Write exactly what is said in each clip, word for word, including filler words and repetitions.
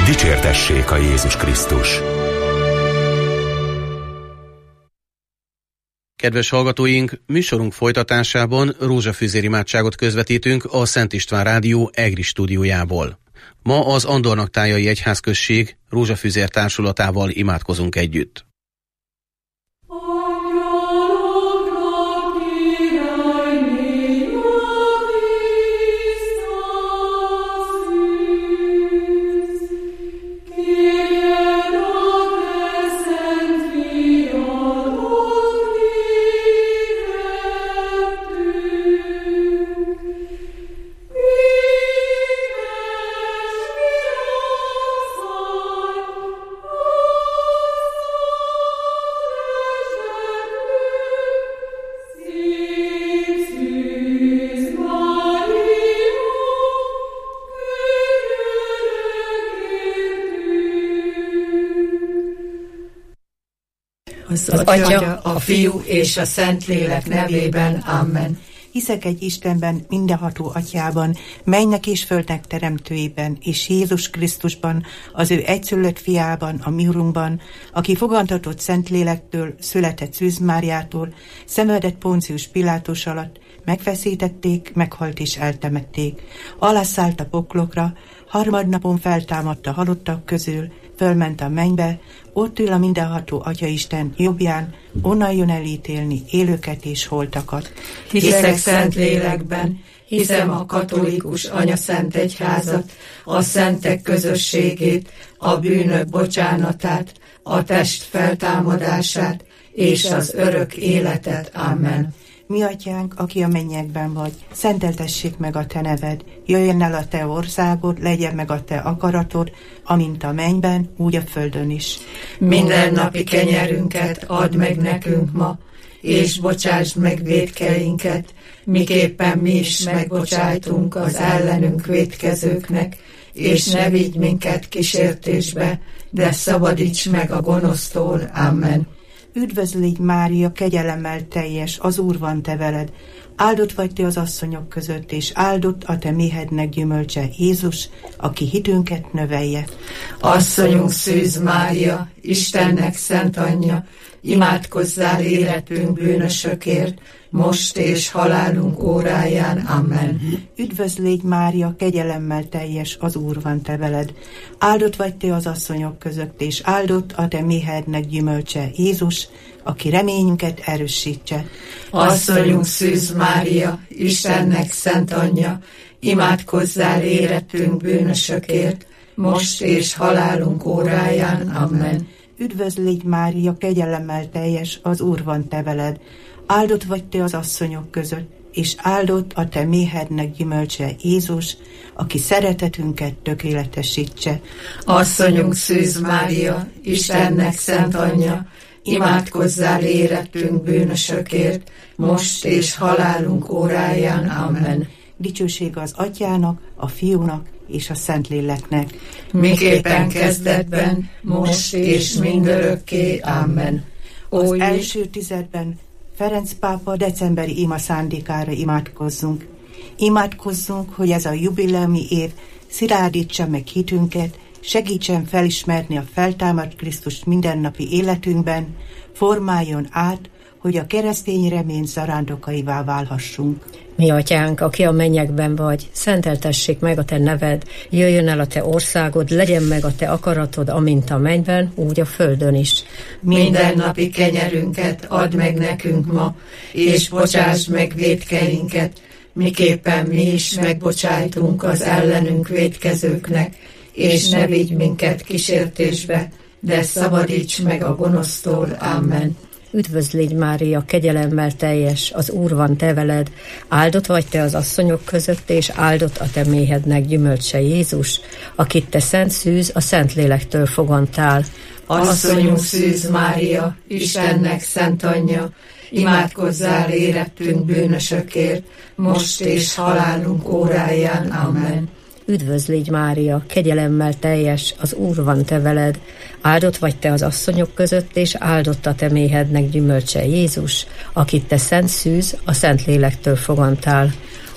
Dicsértessék a Jézus Krisztus! Kedves hallgatóink, műsorunk folytatásában rózsafüzér imádságot közvetítünk a Szent István Rádió EGRI stúdiójából. Ma az Andornaktájai Egyházközség rózsafüzér társulatával imádkozunk együtt. Az Atya, a Fiú és a Szentlélek nevében. Amen. Hiszek egy Istenben, mindenható Atyában, mennek és földnek teremtőjében, és Jézus Krisztusban, az ő egyszülött fiában, a mi Urunkban, aki fogantatott Szentlélektől, született Szűz Máriától, szenvedett Poncius Pilátus alatt, megfeszítették, meghalt és eltemették. Alászállt a poklokra, harmadnapon feltámadt a halottak közül, fölment a mennybe, ott ül a mindenható Atyaisten jobbján, onnan jön elítélni élőket és holtakat. Hiszek Szentlélekben, hiszem a katolikus anyaszent egyházat, a szentek közösségét, a bűnök bocsánatát, a test feltámadását és az örök életet. Amen. Mi Atyánk, aki a mennyekben vagy, szenteltessék meg a te neved, jöjjön el a te országod, legyen meg a te akaratod, amint a mennyben, úgy a földön is. Mindennapi kenyerünket add meg nekünk ma, és bocsásd meg vétkeinket, miképpen mi is megbocsájtunk az ellenünk vétkezőknek, és ne vigy minket kísértésbe, de szabadíts meg a gonosztól. Amen. Üdvözlégy Mária, kegyelemmel teljes, az Úr van te veled. Áldott vagy te az asszonyok között, és áldott a te méhednek gyümölcse, Jézus, aki hitünket növelje. Asszonyunk Szűz Mária, Istennek szent anyja, imádkozzál életünk bűnösökért, most és halálunk óráján. Amen. Üdvözlégy Mária, kegyelemmel teljes, az Úr van te veled. Áldott vagy te az asszonyok között, és áldott a te méhednek gyümölcse, Jézus, aki reményünket erősítse. Asszonyunk Szűz Mária, Istennek szent anyja, imádkozzál életünk bűnösökért, most és halálunk óráján. Amen. Üdvözlégy Mária, kegyelemmel teljes, az Úr van te veled. Áldott vagy te az asszonyok között, és áldott a te méhednek gyümölcse, Jézus, aki szeretetünket tökéletesítse. Asszonyunk Szűz Mária, Istennek szent anyja, imádkozzál életünk bűnösökért, most és halálunk óráján. Amen. Dicsőség az Atyának, a Fiúnak és a Szentléleknek. Miképpen kezdetben, most és mindörökké. Amen. Az Ó, első tizedben Ferenc pápa decemberi ima szándékára imádkozzunk. Imádkozzunk, hogy ez a jubileumi év szilárdítsa meg hitünket, segítsen felismerni a feltámadt Krisztust mindennapi életünkben, formáljon át, hogy a keresztény remény zarándokaivá válhassunk. Mi Atyánk, aki a mennyekben vagy, szenteltessék meg a te neved, jöjjön el a te országod, legyen meg a te akaratod, amint a mennyben, úgy a földön is. Mindennapi kenyerünket add meg nekünk ma, és bocsásd meg vétkeinket, miképpen mi is megbocsájtunk az ellenünk vétkezőknek, és ne vigy minket kísértésbe, de szabadíts meg a gonosztól. Amen. Üdvözlégy Mária, kegyelemmel teljes, az Úr van te veled, áldott vagy te az asszonyok között, és áldott a te méhednek gyümölcse, Jézus, akit te Szent Szűz, a Szentlélektől fogantál. Asszonyunk Szűz Mária, Istennek szent anyja, imádkozzál érettünk bűnösökért, most és halálunk óráján. Amen. Üdvözlégy Mária, kegyelemmel teljes, az Úr van te veled, áldott vagy te az asszonyok között, és áldott a te méhednek gyümölcse, Jézus, akit te Szent Szűz, a Szentlélektől fogantál.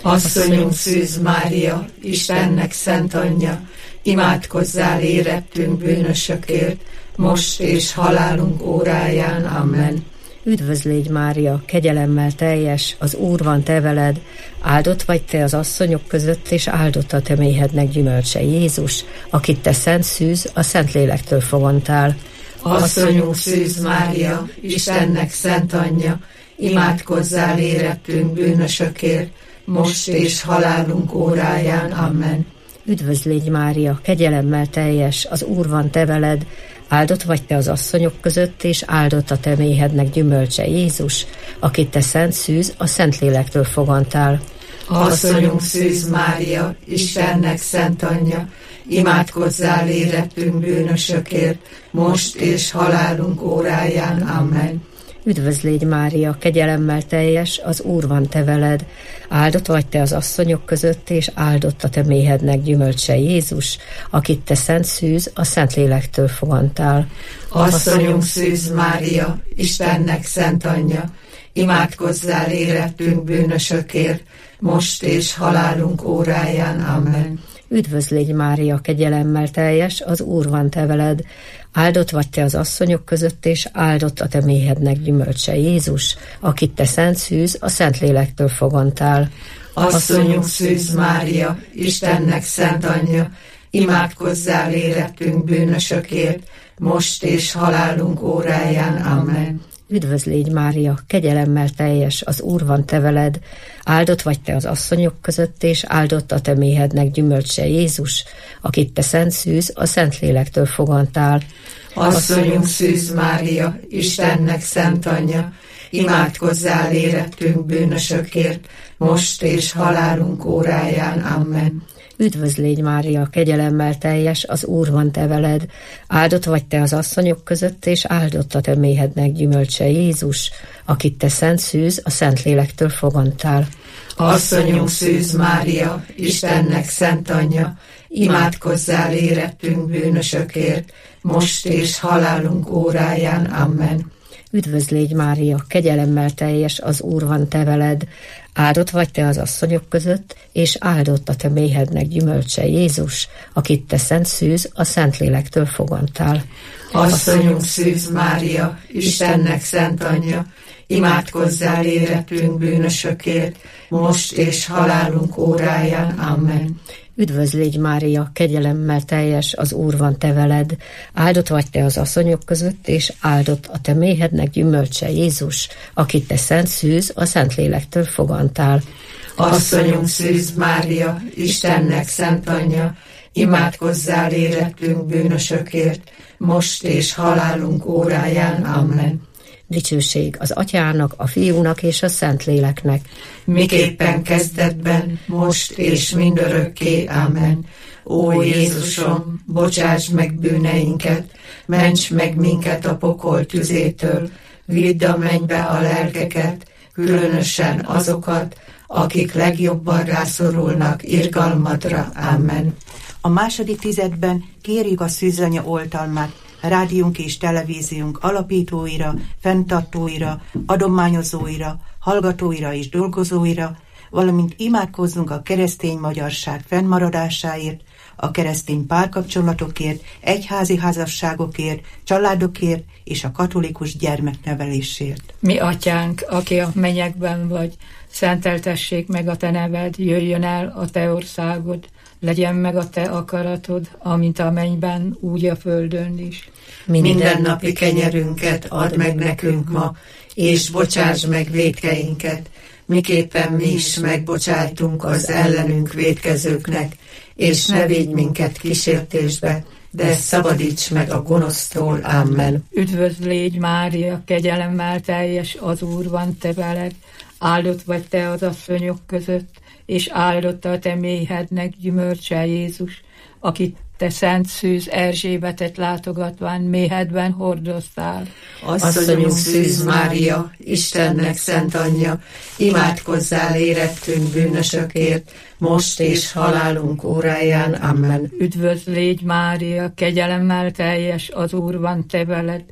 Asszonyunk Szűz Mária, Istennek szent anyja, imádkozzál érettünk bűnösökért, most és halálunk óráján. Amen. Üdvözl légy Mária, kegyelemmel teljes, az Úr van te veled, áldott vagy te az asszonyok között, és áldott a te méhednek gyümölcse Jézus, akit te szent szűz, a Szentlélektől fogontál. Asszonyunk Szűz Mária, Istennek szent anyja, imádkozzál érettünk bűnösökért, most és halálunk óráján. Amen. Üdvözl légy Mária, kegyelemmel teljes, az Úr van te veled, áldott vagy te az asszonyok között, és áldott a te méhednek gyümölcse Jézus, akit te szent szűz, a Szentlélektől fogontál. Asszonyunk Szűz Mária, Istennek szent anyja, imádkozzál érettünk bűnösökért, most és halálunk óráján. Amen. Üdvözl légy Mária, kegyelemmel teljes, az Úr van te veled, áldott vagy te az asszonyok között, és áldott a te méhednek gyümölcse Jézus, akit te szent szűz, a Szentlélektől fogontál. Asszonyunk Szűz Mária, Istennek szent anyja, imádkozzál érettünk bűnösökért, most és halálunk óráján. Amen. Üdvözl légy Mária, kegyelemmel teljes, az Úr van te veled, áldott vagy te az asszonyok között, és áldott a te méhednek gyümölcse Jézus, akit te szent szűz, a Szentlélektől fogontál. Asszonyunk Szűz Mária, Istennek szent anyja, imádkozzál érettünk bűnösökért, most és halálunk óráján. Amen. Üdvözl légy Mária, kegyelemmel teljes, az Úr van te veled, áldott vagy te az asszonyok között, és áldott a te méhednek gyümölcse Jézus, akit te szent szűz, a Szentlélektől fogontál. Asszonyunk Szűz Mária, Istennek szent anyja, imádkozzál érettünk bűnösökért, most és halálunk óráján. Amen. Üdvözl légy Mária, kegyelemmel teljes, az Úr van te veled, áldott vagy te az asszonyok között, és áldott a te méhednek gyümölcse Jézus, akit te szent szűz, a Szentlélektől fogontál. Asszonyunk Szűz Mária, Istennek szent anyja, imádkozzál érettünk bűnösökért, most és halálunk óráján. Amen. Üdvözl légy Mária, kegyelemmel teljes, az Úr van te veled, áldott vagy te az asszonyok között, és áldott a te méhednek gyümölcse Jézus, akit te szent szűz, a Szentlélektől fogontál. Asszonyunk Szűz Mária, Istennek szent anyja, imádkozzál érettünk bűnösökért, most és halálunk óráján. Amen. Üdvözl légy Mária, kegyelemmel teljes, az Úr van te veled, áldott vagy te az asszonyok között, és áldott a te méhednek gyümölcse Jézus, akit te szent szűz, a Szentlélektől fogontál. Asszonyunk Szűz Mária, Istennek szent anyja, imádkozzál érettünk bűnösökért, most és halálunk óráján. Amen. Dicsőség az Atyának, a Fiúnak és a Szentléleknek, miképpen kezdetben, most és mindörökké. Amen. Ó Jézusom, bocsáss meg bűneinket, ments meg minket a pokol tüzétől, vidd a mennybe a lelkeket, különösen azokat, akik legjobban rászorulnak irgalmadra. Amen. A második tizedben kérjük a Szűzanya oltalmát rádiónk és televíziónk alapítóira, fenntartóira, adományozóira, hallgatóira és dolgozóira, valamint imádkozzunk a keresztény magyarság fennmaradásáért, a keresztény párkapcsolatokért, egyházi házasságokért, családokért és a katolikus gyermeknevelésért. Mi atyánk, aki a mennyekben vagy, szenteltessék meg a te neved, jöjjön el a te országod, legyen meg a te akaratod, amint a mennyben, úgy a földön is. Minden napi kenyerünket add meg nekünk ma, és bocsáss meg vétkeinket, miképpen mi is megbocsájtunk az ellenünk vétkezőknek, és ne védj minket kísértésbe, de szabadíts meg a gonosztól. Amen. Üdvözl légy Mária, kegyelemmel teljes, az Úr van te veled, áldott vagy te az asszonyok között, és áldott a te méhednek gyümölcse Jézus, akit te szent szűz Erzsébetet látogatván méhedben hordoztál. Asszonyunk Szűz Mária, Istennek szent anyja, imádkozzál érettünk bűnösökért, most és halálunk óráján. Amen. Üdvözl légy Mária, kegyelemmel teljes, az Úr van te veled,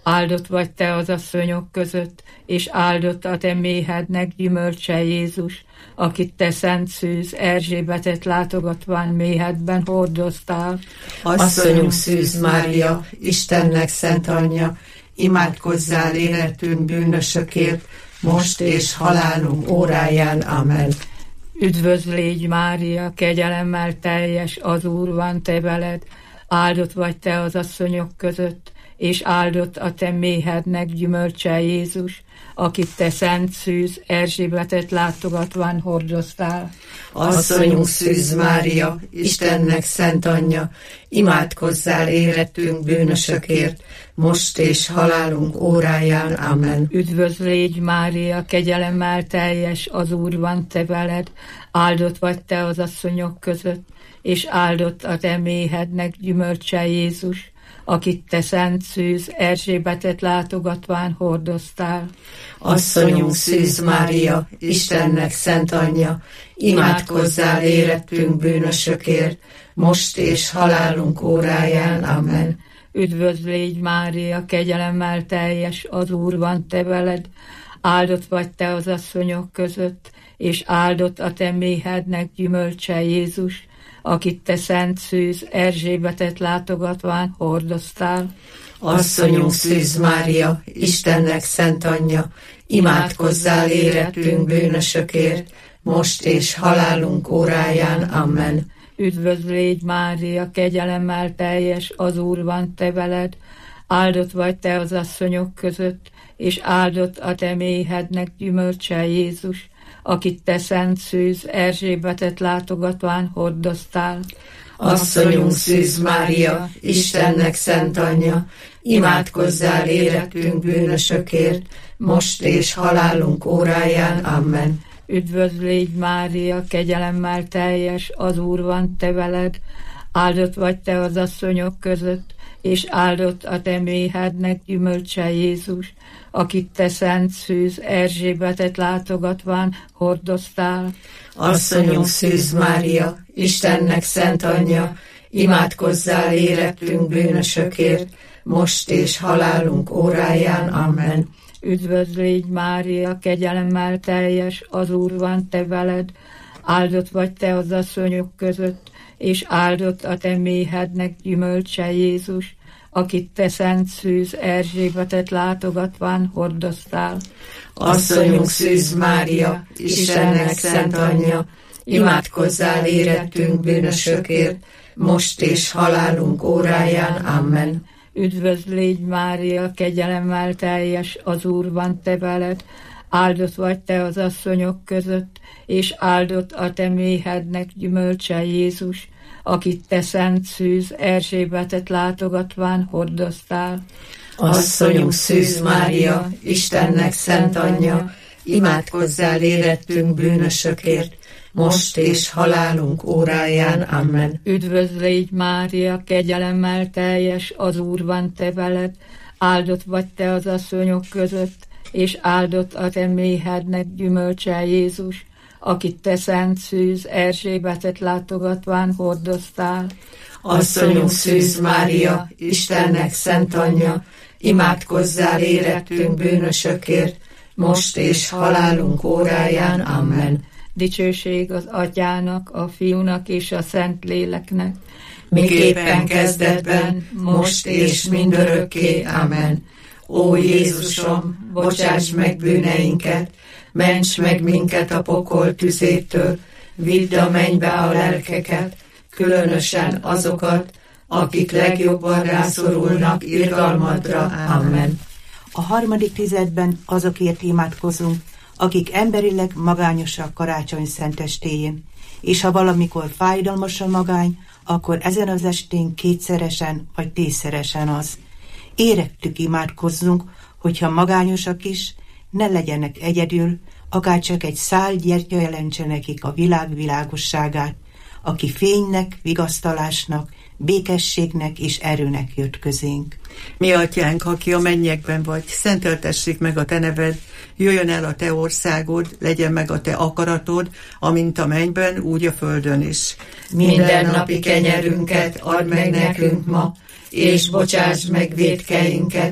áldott vagy te az asszonyok között, és áldott a te méhednek gyümölcse Jézus, akit te szent szűz Erzsébetet látogatván méhedben hordoztál. Asszonyunk Szűz Mária, Istennek szent anyja, imádkozzál életünk bűnösökért, most és halálunk óráján. Amen. Üdvözl légy Mária, kegyelemmel teljes, az Úr van te veled, áldott vagy te az asszonyok között, és áldott a te méhednek gyümölcse Jézus, akit te szent szűz Erzsébetet látogatván hordoztál. Asszonyunk Szűz Mária, Istennek szent anyja, imádkozzál életünk bűnösökért, most és halálunk óráján. Amen. Üdvözl légy Mária, kegyelemmel teljes, az Úr van te veled, áldott vagy te az asszonyok között, és áldott a te méhednek gyümölcse Jézus, akit te szent szűz Erzsébetet látogatván hordoztál. Asszonyunk Szűz Mária, Istennek szent anyja, imádkozzál életünk bűnösökért, most és halálunk óráján. Amen. Üdvözl légy Mária, kegyelemmel teljes, az Úr van te veled, áldott vagy te az asszonyok között, és áldott a te méhednek gyümölcse Jézus, akit te szent szűz Erzsébetet látogatván hordoztál. Asszonyunk Szűz Mária, Istennek szent anyja, imádkozzál életünk bűnösökért, most és halálunk óráján. Amen. Üdvözl légy Mária, kegyelemmel teljes, az Úr van te veled, áldott vagy te az asszonyok között, és áldott a te méhednek gyümölcse Jézus, akit te szent szűz Erzsébetet látogatván hordoztál. Asszonyunk Szűz Mária, Istennek szent anyja, imádkozzál életünk bűnösökért, most és halálunk óráján. Amen. Üdvözl légy Mária, kegyelemmel teljes, az Úr van te veled, áldott vagy te az asszonyok között, és áldott a te méhednek gyümölcse Jézus, akit te szent szűz Erzsébetet látogatván hordoztál. Asszonyunk Szűz Mária, Istennek szent anyja, imádkozzál életünk bűnösökért, most és halálunk óráján. Amen. Üdvözl légy Mária, kegyelemmel teljes, az Úr van te veled, áldott vagy te az asszonyok között, és áldott a te méhednek gyümölcse Jézus, akit te szent szűz Erzsébetet látogatván hordoztál. Asszonyunk Szűz Mária, Istennek szent anyja, imádkozzál életünk bűnösökért, most és halálunk óráján. Amen. Üdvözl légy Mária, kegyelemmel teljes, az Úr van te veled, áldott vagy te az asszonyok között, és áldott a te méhednek gyümölcse Jézus, akit te szent szűz Erzsébetet látogatván hordoztál. Asszonyunk Szűz Mária, Istennek szent anyja, imádkozzál életünk bűnösökért, most és halálunk óráján. Amen. Üdvözl légy Mária, kegyelemmel teljes, az Úr van te veled, áldott vagy te az asszonyok között, és áldott a te méhednek gyümölcse Jézus, akit te szent szűz Erzsébetet látogatván hordoztál. Asszonyunk Szűz Mária, Istennek szent anyja, imádkozzál életünk bűnösökért, most és halálunk óráján. Amen. Dicsőség az Atyának, a Fiúnak és a Szentléleknek, miképpen kezdetben, most és mindörökké. Amen. Ó Jézusom, bocsáss meg bűneinket, ments meg minket a pokol tüzétől, vidd a mennybe a lelkeket, különösen azokat, akik legjobban rászorulnak irgalmadra. Amen. A harmadik tizedben azokért imádkozunk, akik emberileg magányosak karácsony szentestéjén, és ha valamikor fájdalmas a magány, akkor ezen az estén kétszeresen vagy tízszeresen az. Érettük imádkozzunk, hogyha magányosak is, ne legyenek egyedül, akár csak egy szál gyertya jelentse nekik a világ világosságát, aki fénynek, vigasztalásnak, békességnek és erőnek jött közénk. Mi atyánk, aki a mennyekben vagy, szenteltessék meg a te neved, jöjjön el a te országod, legyen meg a te akaratod, amint a mennyben, úgy a földön is. Minden napi kenyerünket add meg nekünk ma, és bocsáss meg vétkeinket,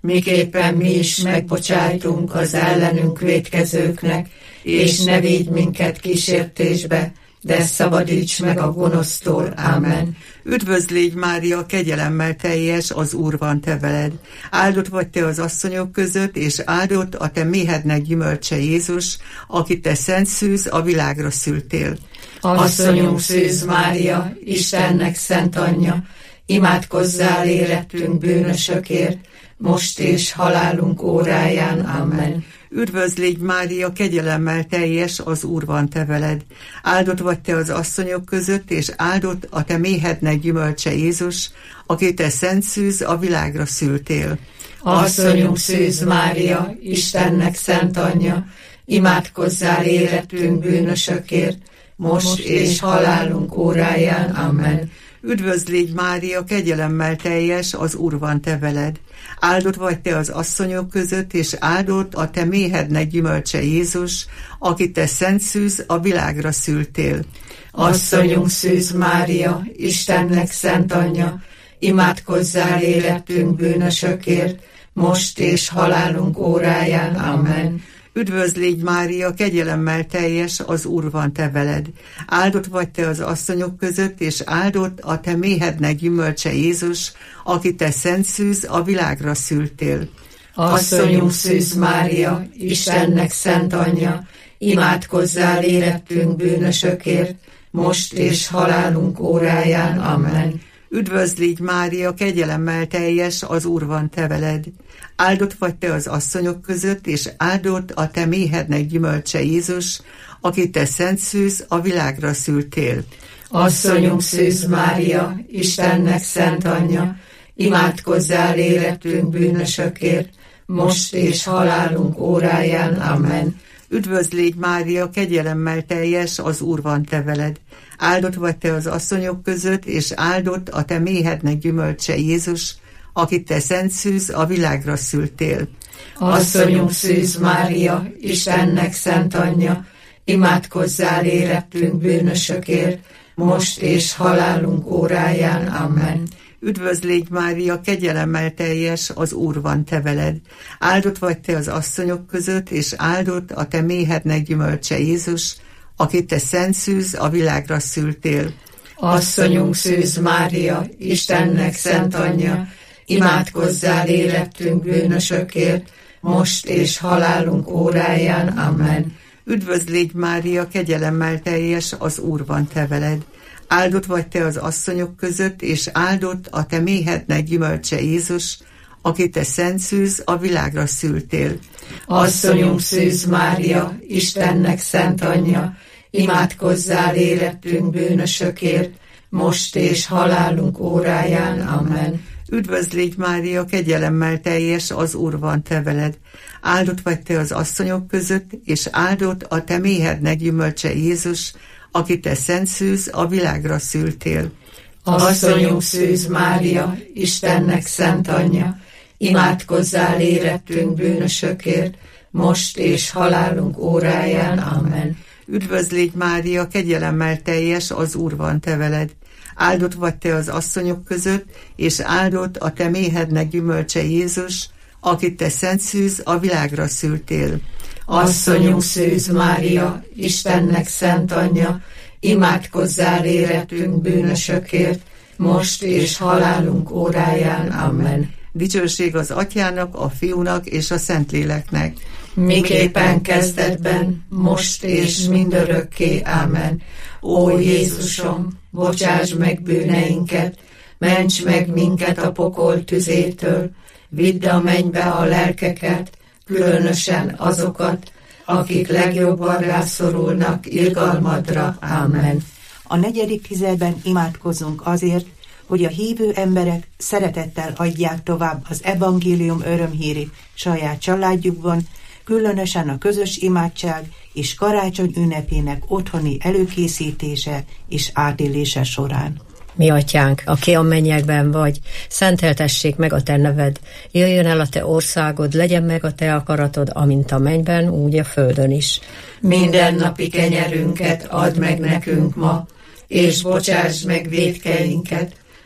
miképpen mi is megbocsájtunk az ellenünk vétkezőknek, és ne vigy minket kísértésbe, de szabadíts meg a gonosztól. Ámen. Üdvözl légy, Mária, kegyelemmel teljes, az Úr van te veled. Áldott vagy te az asszonyok között, és áldott a te méhednek gyümölcse Jézus, akit te szent szűz, a világra szültél. Asszonyunk Szűz Mária, Istennek szent anyja, imádkozzál érettünk bűnösökért, most és halálunk óráján. Amen. Üdvözl légy, Mária, kegyelemmel teljes, az Úr van te veled. Áldott vagy te az asszonyok között, és áldott a te méhednek gyümölcse Jézus, akit te szent szűz, a világra szültél. Asszonyunk Szűz Mária, Istennek szent anyja, imádkozzál érettünk bűnösökért, most és halálunk óráján. Amen. Üdvözl légy, Mária, kegyelemmel teljes, az Úr van te veled. Áldott vagy te az asszonyok között, és áldott a te méhednek gyümölcse Jézus, akit te szent szűz, a világra szültél. Asszonyunk Szűz Mária, Istennek szent anyja, imádkozzál érettünk bűnösökért, most és halálunk óráján. Amen. Üdvözl légy, Mária, kegyelemmel teljes, az Úr van te veled. Áldott vagy te az asszonyok között, és áldott a te méhednek gyümölcse Jézus, akit te szent szűz, a világra szültél. Asszonyunk Szűz Mária, Istennek szent anyja, imádkozzál érettünk bűnösökért, most és halálunk óráján. Amen. Üdvözl légy, Mária, kegyelemmel teljes, az Úr van te veled. Áldott vagy te az asszonyok között, és áldott a te méhednek gyümölcse Jézus, akit te szent szűz, a világra szültél. Asszonyunk Szűz Mária, Istennek szent anyja, imádkozzál érettünk bűnösökért, most és halálunk óráján. Amen. Üdvözl légy, Mária, kegyelemmel teljes, az Úr van te veled. Áldott vagy te az asszonyok között, és áldott a te méhednek gyümölcse Jézus, akit te szent szűz, a világra szültél. Asszonyunk Szűz Mária, Istennek szent anyja, imádkozzál érettünk bűnösökért, most és halálunk óráján. Amen. Üdvözl légy, Mária, kegyelemmel teljes, az Úr van te veled. Áldott vagy te az asszonyok között, és áldott a te méhednek gyümölcse Jézus, akit te szent szűz, a világra szültél. Asszonyunk Szűz Mária, Istennek szent anyja, imádkozzál érettünk bűnösökért, most és halálunk óráján. Amen. Üdvözl légy, Mária, kegyelemmel teljes, az Úr van te veled. Áldott vagy te az asszonyok között, és áldott a te méhednek gyümölcse Jézus, akit te szent szűz, a világra szültél. Asszonyunk Szűz Mária, Istennek szent anyja, imádkozzál érettünk bűnösökért, most és halálunk óráján. Amen. Üdvözl légy, Mária, kegyelemmel teljes, az Úr van te veled. Áldott vagy te az asszonyok között, és áldott a te méhednek gyümölcse Jézus, akit te szent szűz, a világra szültél. Asszonyunk Szűz Mária, Istennek szent anyja, imádkozzál érettünk bűnösökért, most és halálunk óráján. Amen. Üdvözl légy, Mária, kegyelemmel teljes, az Úr van te veled. Áldott vagy te az asszonyok között, és áldott a te méhednek gyümölcse Jézus, akit te szent szűz, a világra szültél. Asszonyunk Szűz Mária, Istennek szent anyja, imádkozzál érettünk bűnösökért, most és halálunk óráján. Amen. Dicsőség az Atyának, a Fiúnak és a Szentléleknek. Miképpen kezdetben, most és mindörökké. Ámen. Ó Jézusom, bocsáss meg bűneinket, ments meg minket a pokol tüzétől, vidd a mennybe a lelkeket, különösen azokat, akik legjobban rászorulnak irgalmadra. Ámen. A negyedik tizedben imádkozunk azért, hogy a hívő emberek szeretettel adják tovább az evangélium örömhírét saját családjukban, különösen a közös imádság és karácsony ünnepének otthoni előkészítése és átélése során. Mi atyánk, aki a mennyekben vagy, szenteltessék meg a te neved, jöjjön el a te országod, legyen meg a te akaratod, amint a mennyben, úgy a földön is. Mindennapi kenyerünket add meg nekünk ma, és bocsáss meg vétkeinket,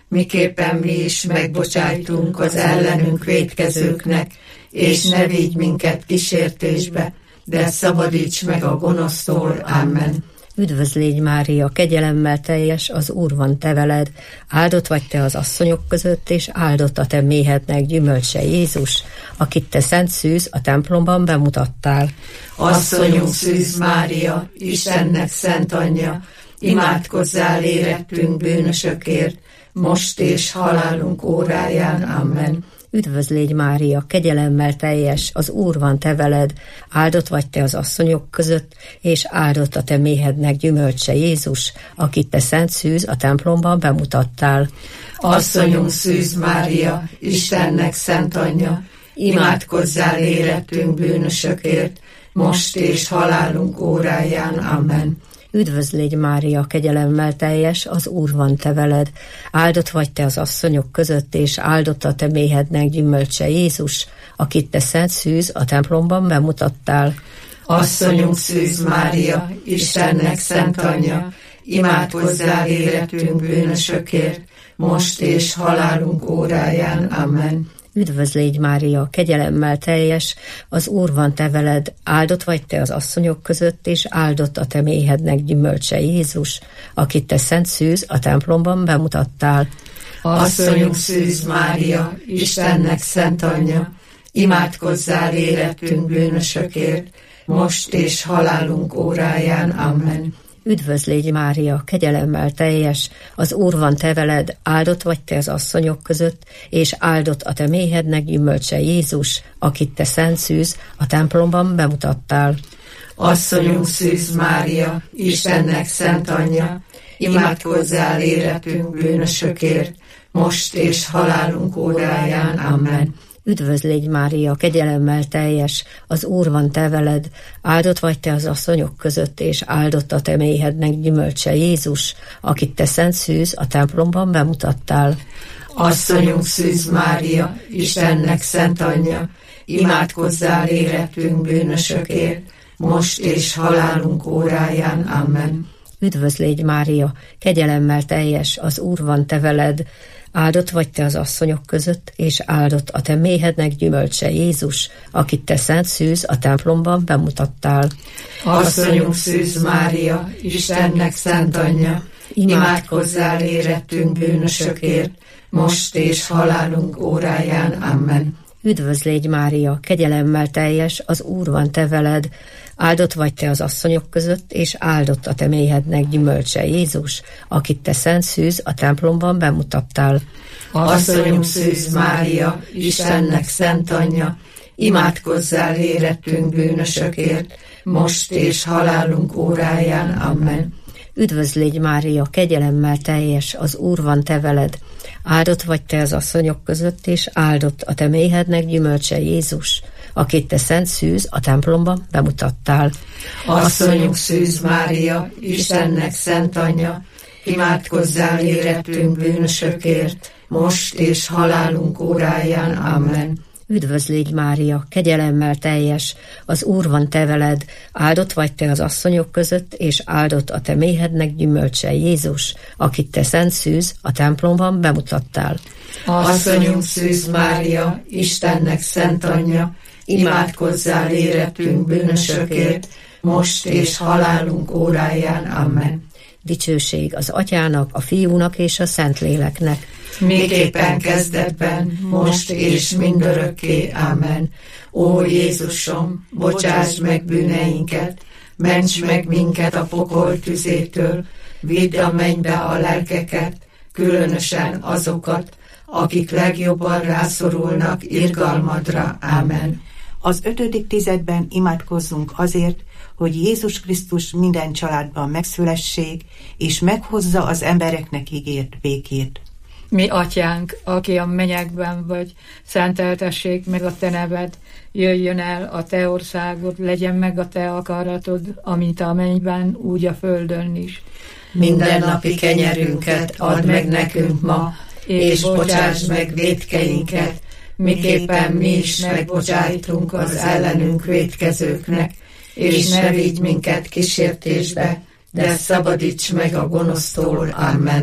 miképpen mi is megbocsájtunk az ellenünk vétkezőknek, és ne vigy minket kísértésbe, de szabadíts meg a gonosztól. Amen. Üdvözl légy, Mária, kegyelemmel teljes, az Úr van te veled, áldott vagy te az asszonyok között, és áldott a te méhednek gyümölcse Jézus, akit te szent szűz a templomban bemutattál. Asszonyunk Szűz Mária, Istennek szent anyja, imádkozzál érettünk bűnösökért, most és halálunk óráján. Amen. Üdvözl légy, Mária, kegyelemmel teljes, az Úr van te veled, áldott vagy te az asszonyok között, és áldott a te méhednek gyümölcse Jézus, akit te szent szűz a templomban bemutattál. Asszonyunk Szűz Mária, Istennek szent anyja, imádkozzál érettünk bűnösökért, most és halálunk óráján. Amen. Üdvözl légy, Mária, kegyelemmel teljes, az Úr van te veled, áldott vagy te az asszonyok között, és áldott a te méhednek gyümölcse Jézus, akit te szent szűz a templomban bemutattál. Asszonyunk Szűz Mária, Istennek szent anyja, imádkozzál érettünk bűnösökért, most és halálunk óráján. Amen. Üdvözl légy, Mária, kegyelemmel teljes, az Úr van te veled, áldott vagy te az asszonyok között, és áldott a te méhednek gyümölcse Jézus, akit te szent szűz a templomban bemutattál. Asszonyunk Szűz Mária, Istennek szent anyja, imádkozzál érettünk bűnösökért, most és halálunk óráján. Amen. Üdvözl légy, Mária, kegyelemmel teljes, az Úr van te veled, áldott vagy te az asszonyok között, és áldott a te méhednek gyümölcse Jézus, akit te szent szűz a templomban bemutattál. Asszonyunk Szűz Mária, Istennek szent anyja, imádkozzál érettünk bűnösökért, most és halálunk óráján. Amen. Üdvözl légy, Mária, kegyelemmel teljes, az Úr van te veled, áldott vagy te az asszonyok között, és áldott a te méhednek gyümölcse Jézus, akit te szent szűz a templomban bemutattál. Asszonyunk Szűz Mária, Istennek szent anyja, imádkozzál érettünk bűnösökért, most és halálunk óráján. Amen. Üdvözl légy, Mária, kegyelemmel teljes, az Úr van te veled, áldott vagy te az asszonyok között, és áldott a te méhednek gyümölcse Jézus, akit te szent szűz a templomban bemutattál. Asszonyunk Szűz Mária, Istennek szent anyja, imádkozzál érettünk bűnösökért, most és halálunk óráján. Amen. Üdvözl légy, Mária, kegyelemmel teljes, az Úr van te veled, áldott vagy te az asszonyok között, és áldott a te méhednek gyümölcse Jézus, akit te szent szűz a templomban bemutattál. Asszonyunk Szűz Mária, Istennek szent anyja, imádkozzál érettünk bűnösökért, most és halálunk óráján. Amen. Üdvözl légy, Mária, kegyelemmel teljes, az Úr van te veled, áldott vagy te az asszonyok között, és áldott a te méhednek gyümölcse Jézus, akit te szent szűz a templomban bemutattál. Asszonyunk Szűz Mária, Istennek szent anyja, imádkozzál érettünk bűnösökért, most és halálunk óráján. Amen. Üdvözl légy, Mária, kegyelemmel teljes, az Úr van te veled, áldott vagy te az asszonyok között, és áldott a te méhednek gyümölcse Jézus, akit te szent szűz a templomban bemutattál. Asszonyunk Szűz Mária, Istennek szent anyja, imádkozzál érettünk bűnösökért, most és halálunk óráján. Amen. Dicsőség az Atyának, a Fiúnak és a Szentléleknek, miképpen kezdetben, most és mindörökké. Amen. Ó Jézusom, bocsáss meg bűneinket, ments meg minket a pokol tüzétől, vidd a mennybe a lelkeket, különösen azokat, akik legjobban rászorulnak irgalmadra. Amen. Az ötödik tizedben imádkozzunk azért, hogy Jézus Krisztus minden családban megszülessék, és meghozza az embereknek ígért békét. Mi atyánk, aki a mennyekben vagy, szenteltessék meg a te neved, jöjjön el a te országod, legyen meg a te akaratod, amint a mennyben, úgy a földön is. Mindennapi kenyerünket add meg nekünk ma, és bocsáss meg vétkeinket, miképpen mi is megbocsájtunk az ellenünk vétkezőknek, és ne vigy minket kísértésbe, de szabadíts meg a gonosztól. Amen.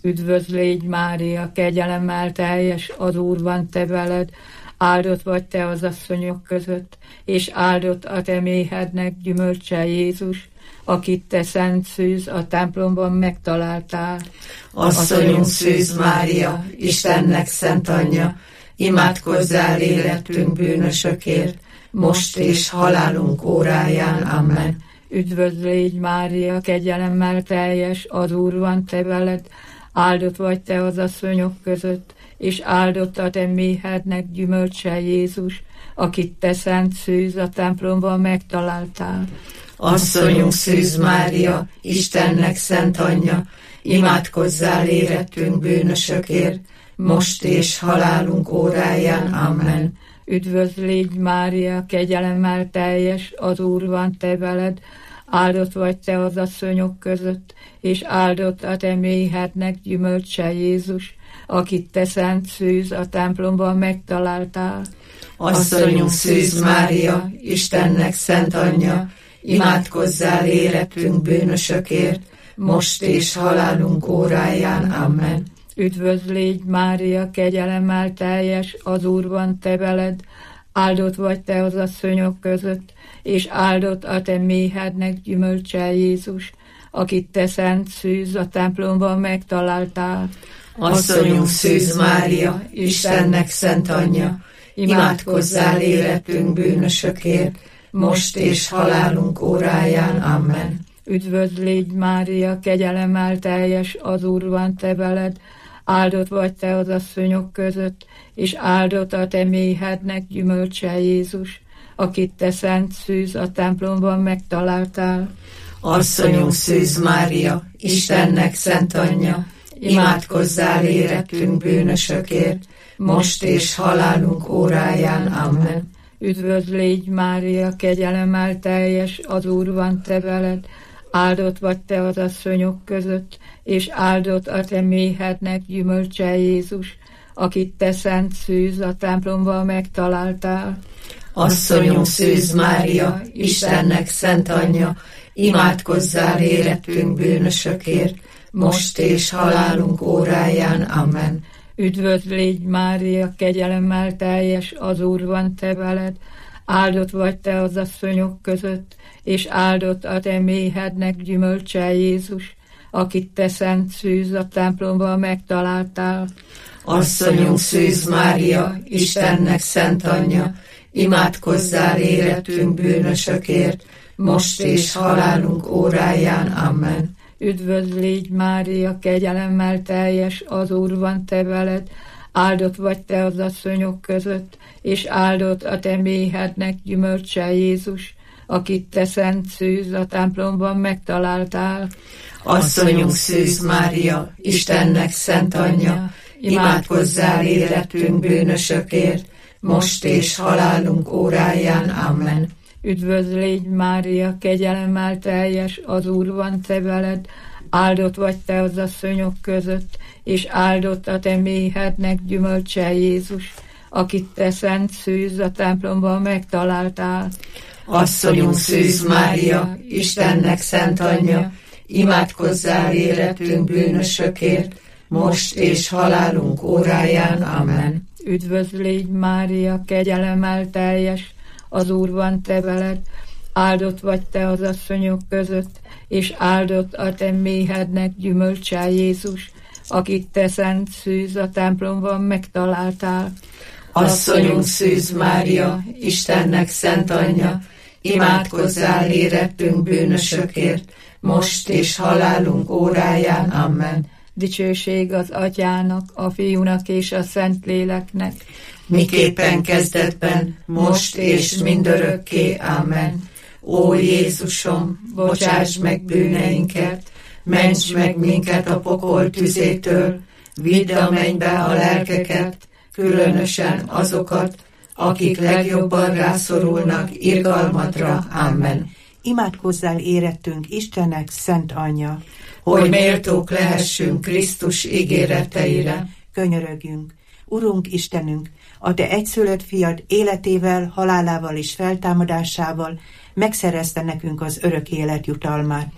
Üdvözl légy Mária, kegyelemmel teljes, az Úr van te veled, áldott vagy te az asszonyok között, és áldott a te méhednek gyümölcse Jézus, akit te szent szűz a templomban megtaláltál. Asszonyunk Szűz Mária, Istennek szent anyja, imádkozzál életünk bűnösökért, most és halálunk óráján. Amen. Üdvözl légy Mária, kegyelemmel teljes, az Úr van te veled, áldott vagy te az asszonyok között, és áldott a te méhednek gyümölcse Jézus, akit te szent szűz a templomban megtaláltál. Asszonyunk Szűz Mária, Istennek szent anyja, imádkozzál érettünk bűnösökért, most és halálunk óráján. Amen. Üdvözl légy Mária, kegyelemmel teljes, az Úr van te veled, áldott vagy te az asszonyok között, és áldott a te méhednek gyümölcse Jézus, akit te szent szűz a templomban megtaláltál. Asszonyunk Szűz Mária, Istennek szent anyja, imádkozzál érettünk bűnösökért, most és halálunk óráján. Amen. Üdvözl légy Mária, kegyelemmel teljes, az Úr van te veled, áldott vagy te az asszonyok között, és áldott a te méhednek gyümölcse Jézus, akit te szent szűz a templomban megtaláltál. Asszonyunk Szűz Mária, Istennek szent anyja, imádkozzál érettünk bűnösökért, most és halálunk óráján. Amen. Üdvözl légy Mária, kegyelemmel teljes, az Úr van te veled, áldott vagy te az asszonyok között, és áldott a te méhednek gyümölcse Jézus, akit te szent szűz a templomban megtaláltál. Asszonyunk Szűz Mária, Istennek szent anyja, imádkozzál érettünk bűnösökért, most és halálunk óráján. Amen. Üdvözl légy Mária, kegyelemmel teljes, az Úr van te veled, áldott vagy te az asszonyok között, és áldott a te méhednek gyümölcse Jézus, akit te szent szűz a templomban megtaláltál. Asszonyunk Szűz Mária, Istennek szent anyja, imádkozzál érettünk bűnösökért, most és halálunk óráján. Amen. Üdvözl légy Mária, kegyelemmel teljes, az Úr van te veled, áldott vagy te az asszonyok között, és áldott a te méhednek gyümölcse Jézus, akit te szent szűz a templomban megtaláltál. Asszonyunk Szűz Mária, Istennek szent anyja, imádkozzál érettünk bűnösökért, most és halálunk óráján. Amen. Üdvözl légy Mária, kegyelemmel teljes, az Úr van te veled, áldott vagy te az asszonyok között, és áldott a te méhednek gyümölcse Jézus, akit te szent szűz a templomban megtaláltál. Asszonyunk Szűz Mária, Istennek szent anyja, imádkozzál érettünk bűnösökért, most és halálunk óráján. Amen. Üdvözl légy Mária, kegyelemmel teljes, az Úr van te veled, áldott vagy te az asszonyok között, és áldott a te méhednek gyümölcse Jézus, akit te szent szűz a templomban megtaláltál. Asszonyunk Szűz Mária, Istennek szent anyja, imádkozzál érettünk bűnösökért, most és halálunk óráján. Amen. Üdvözl légy Mária, kegyelemmel teljes, az Úr van te veled, áldott vagy te az asszonyok között, és áldott a te méhednek gyümölcse Jézus, akit te szent szűz a templomban megtaláltál. Asszonyunk Szűz Mária, Istennek szent anyja, imádkozzál érettünk bűnösökért, most és halálunk óráján. Amen. Dicsőség az Atyának, a Fiúnak és a Szentléleknek, miképpen kezdetben, most és mindörökké. Amen. Ó Jézusom, bocsáss meg bűneinket, ments meg minket a pokol tüzétől, vidd a mennybe a lelkeket, különösen azokat, akik legjobban rászorulnak irgalmadra. Amen. Imádkozzál érettünk Istennek szent anyja, hogy méltók lehessünk Krisztus ígéreteire. Könyörögjünk. Urunk Istenünk, a te egyszülött fiad életével, halálával és feltámadásával megszerezte nekünk az örök élet jutalmát.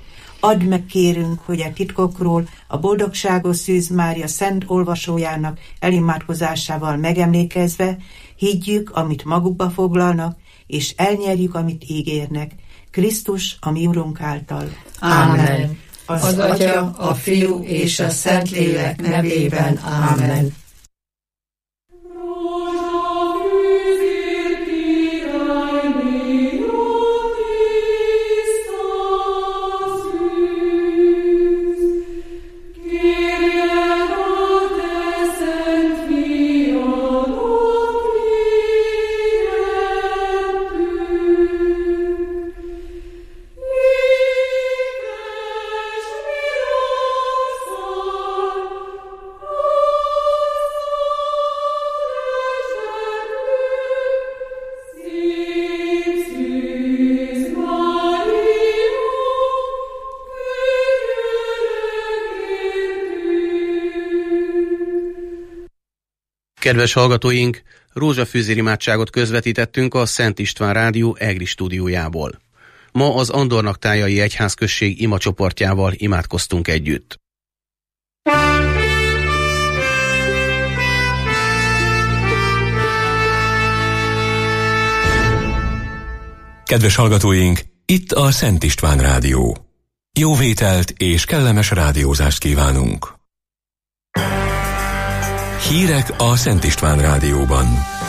Add meg, kérünk, hogy a titkokról a boldogságos Szűz Mária szent olvasójának elimádkozásával megemlékezve higgyük, amit magukba foglalnak, és elnyerjük, amit ígérnek. Krisztus, a mi Urunk által. Ámen. Az, az Atya, a Fiú és a Szentlélek nevében. Ámen. Kedves hallgatóink, rózsafűzér imádságot közvetítettünk a Szent István Rádió EGRI stúdiójából. Ma az Andornaktályai Egyházközség imacsoportjával imádkoztunk együtt. Kedves hallgatóink, itt a Szent István Rádió. Jó vételt és kellemes rádiózást kívánunk! Hírek a Szent István Rádióban.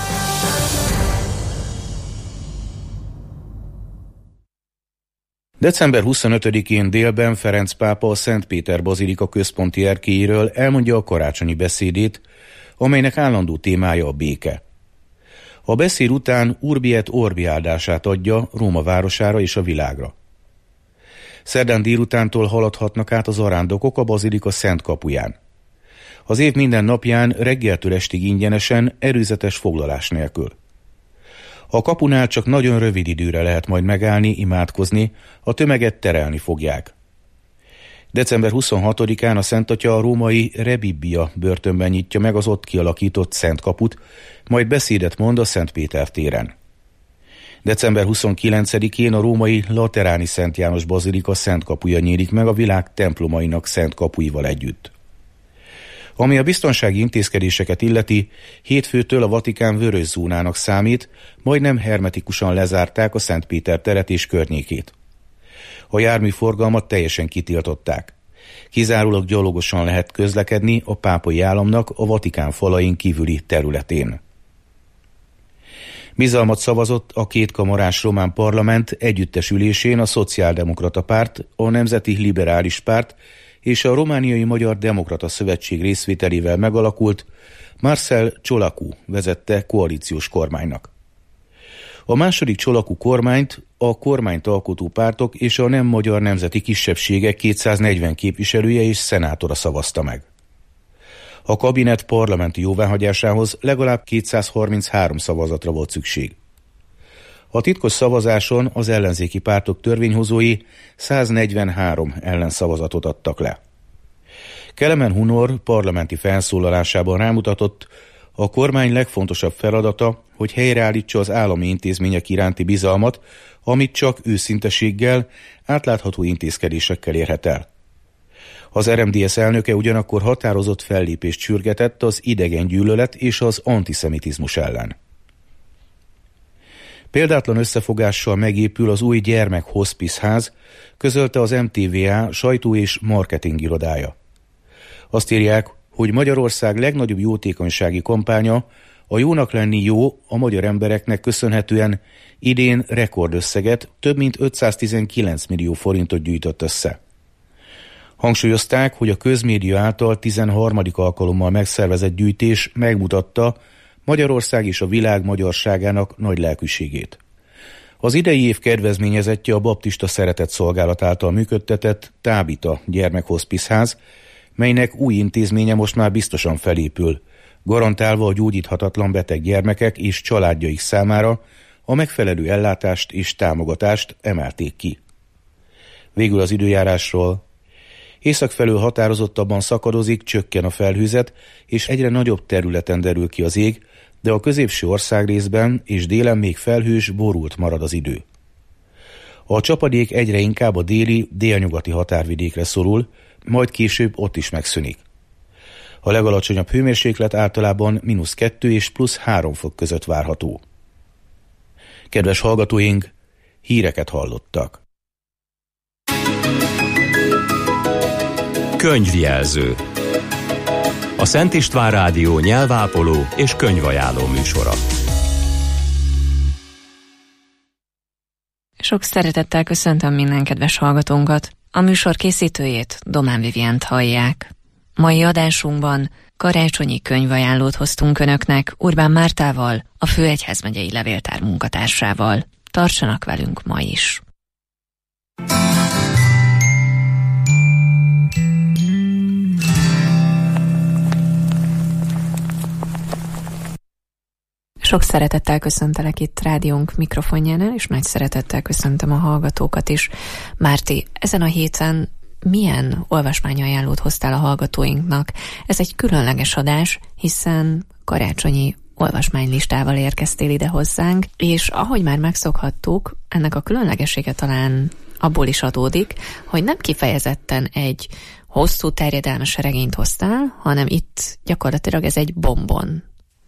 december huszonötödikén délben Ferenc pápa a Szent Péter bazilika központi erkélyéről elmondja a karácsonyi beszédét, amelynek állandó témája a béke. A beszéd után Urbi et Orbi áldását adja Róma városára és a világra. Szerdán délutántól haladhatnak át az arándokok a bazilika szent kapuján. Az év minden napján reggeltől estig ingyenesen, előzetes foglalás nélkül. A kapunál csak nagyon rövid időre lehet majd megállni, imádkozni, a tömeget terelni fogják. december huszonhatodikán a Szent Atya a római Rebibbia börtönben nyitja meg az ott kialakított Szent Kaput, majd beszédet mond a Szent Péter téren. december huszonkilencedikén a római Lateráni Szent János bazilika Szent Kapuja nyílik meg a világ templomainak Szent Kapuival együtt. Ami a biztonsági intézkedéseket illeti, hétfőtől a Vatikán vörös zónának számít, majdnem hermetikusan lezárták a Szent Péter teret és környékét. A járműforgalmat teljesen kitiltották. Kizárólag gyalogosan lehet közlekedni a pápai államnak a Vatikán falain kívüli területén. Bizalmat szavazott a kétkamarás román parlament együttes ülésén a Szociáldemokrata Párt, a Nemzeti Liberális Párt és a Romániai Magyar Demokrata Szövetség részvételével megalakult Marcel Ciolacu vezette koalíciós kormánynak. A második Ciolacu kormányt a kormányt alkotó pártok és a nem magyar nemzeti kisebbségek kétszáznegyven képviselője és szenátora szavazta meg. A kabinet parlamenti jóváhagyásához legalább kétszázharminchárom szavazatra volt szükség. A titkos szavazáson az ellenzéki pártok törvényhozói száznegyvenhárom ellenszavazatot adtak le. Kelemen Hunor parlamenti felszólalásában rámutatott, a kormány legfontosabb feladata, hogy helyreállítsa az állami intézmények iránti bizalmat, amit csak őszinteséggel, átlátható intézkedésekkel érhet el. Az er em dé es elnöke ugyanakkor határozott fellépést sürgetett az idegengyűlölet és az antiszemitizmus ellen. Példátlan összefogással megépül az új gyermek-hospice-ház, közölte az em té vé á sajtó- és marketing irodája. Azt írják, hogy Magyarország legnagyobb jótékonysági kampánya, a Jónak lenni jó a magyar embereknek köszönhetően idén rekordösszeget, több mint ötszáztizenkilenc millió forintot gyűjtött össze. Hangsúlyozták, hogy a közmédia által tizenharmadik alkalommal megszervezett gyűjtés megmutatta Magyarország és a világ magyarságának nagy lelkűségét. Az idei év kedvezményezettje a Baptista Szeretett Szolgálat által működtetett Tábita gyermekhospice-ház, melynek új intézménye most már biztosan felépül, garantálva a gyógyíthatatlan beteg gyermekek és családjaik számára a megfelelő ellátást és támogatást emelték ki. Végül az időjárásról. Észak felől határozottabban szakadozik, csökken a felhőzet, és egyre nagyobb területen derül ki az ég, de a középső országrészben és délen még felhős, borult marad az idő. A csapadék egyre inkább a déli, délnyugati határvidékre szorul, majd később ott is megszűnik. A legalacsonyabb hőmérséklet általában mínusz kettő és plusz három fok között várható. Kedves hallgatóink, híreket hallottak. Könyvjelző. A Szent István Rádió nyelvápoló és könyvajánló műsora. Sok szeretettel köszöntöm minden kedves hallgatónkat. A műsor készítőjét, Domán Vivient hallják. Mai adásunkban karácsonyi könyvajánlót hoztunk önöknek Urbán Mártával, a Főegyházmegyei Levéltár munkatársával. Tartsanak velünk ma is! Sok szeretettel köszöntelek itt rádiónk mikrofonjánál, és nagy szeretettel köszöntöm a hallgatókat is. Márti, ezen a héten milyen olvasmányajánlót hoztál a hallgatóinknak? Ez egy különleges adás, hiszen karácsonyi olvasmánylistával érkeztél ide hozzánk, és ahogy már megszokhattuk, ennek a különlegessége talán abból is adódik, hogy nem kifejezetten egy hosszú terjedelmes regényt hoztál, hanem itt gyakorlatilag ez egy bombon.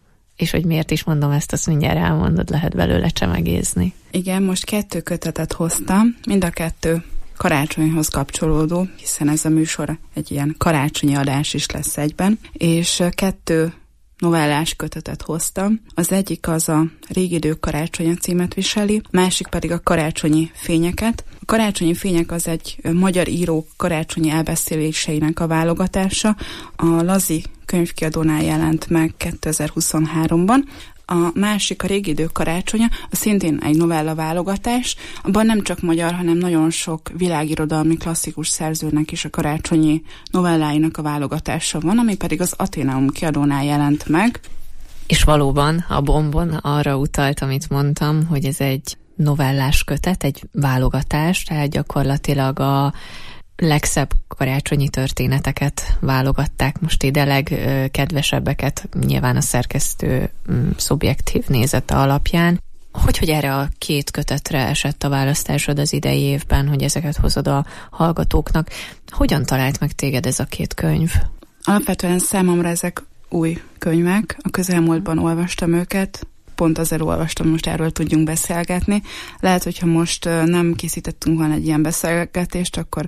És hogy miért is mondom ezt, azt mindjárt elmondod, lehet belőle csemegézni. Igen, most kettő kötetet hoztam, mind a kettő karácsonyhoz kapcsolódó, hiszen ez a műsor egy ilyen karácsonyi adás is lesz egyben, és kettő novellás kötetet hoztam. Az egyik az a Régi idők karácsonya címet viseli, másik pedig a Karácsonyi fényeket. A Karácsonyi fények az egy magyar író karácsonyi elbeszéléseinek a válogatása. A Lazi könyvkiadónál jelent meg kétezer-huszonháromban. A másik, a Régi idők karácsonya, az szintén egy novella válogatás. Abban nem csak magyar, hanem nagyon sok világirodalmi klasszikus szerzőnek is a karácsonyi novelláinak a válogatása van, ami pedig az Athenaeum kiadónál jelent meg. És valóban a bombon arra utalt, amit mondtam, hogy ez egy novellás kötet, egy válogatás, tehát gyakorlatilag a legszebb karácsonyi történeteket válogatták most ide, legkedvesebbeket, nyilván a szerkesztő szubjektív nézete alapján. Hogy, hogy erre a két kötetre esett a választásod az idei évben, hogy ezeket hozod a hallgatóknak? Hogyan talált meg téged ez a két könyv? Alapvetően számomra ezek új könyvek, a közelmúltban olvastam őket, pont azért olvastam, most erről tudjunk beszélgetni. Lehet, hogyha most nem készítettünk volna egy ilyen beszélgetést, akkor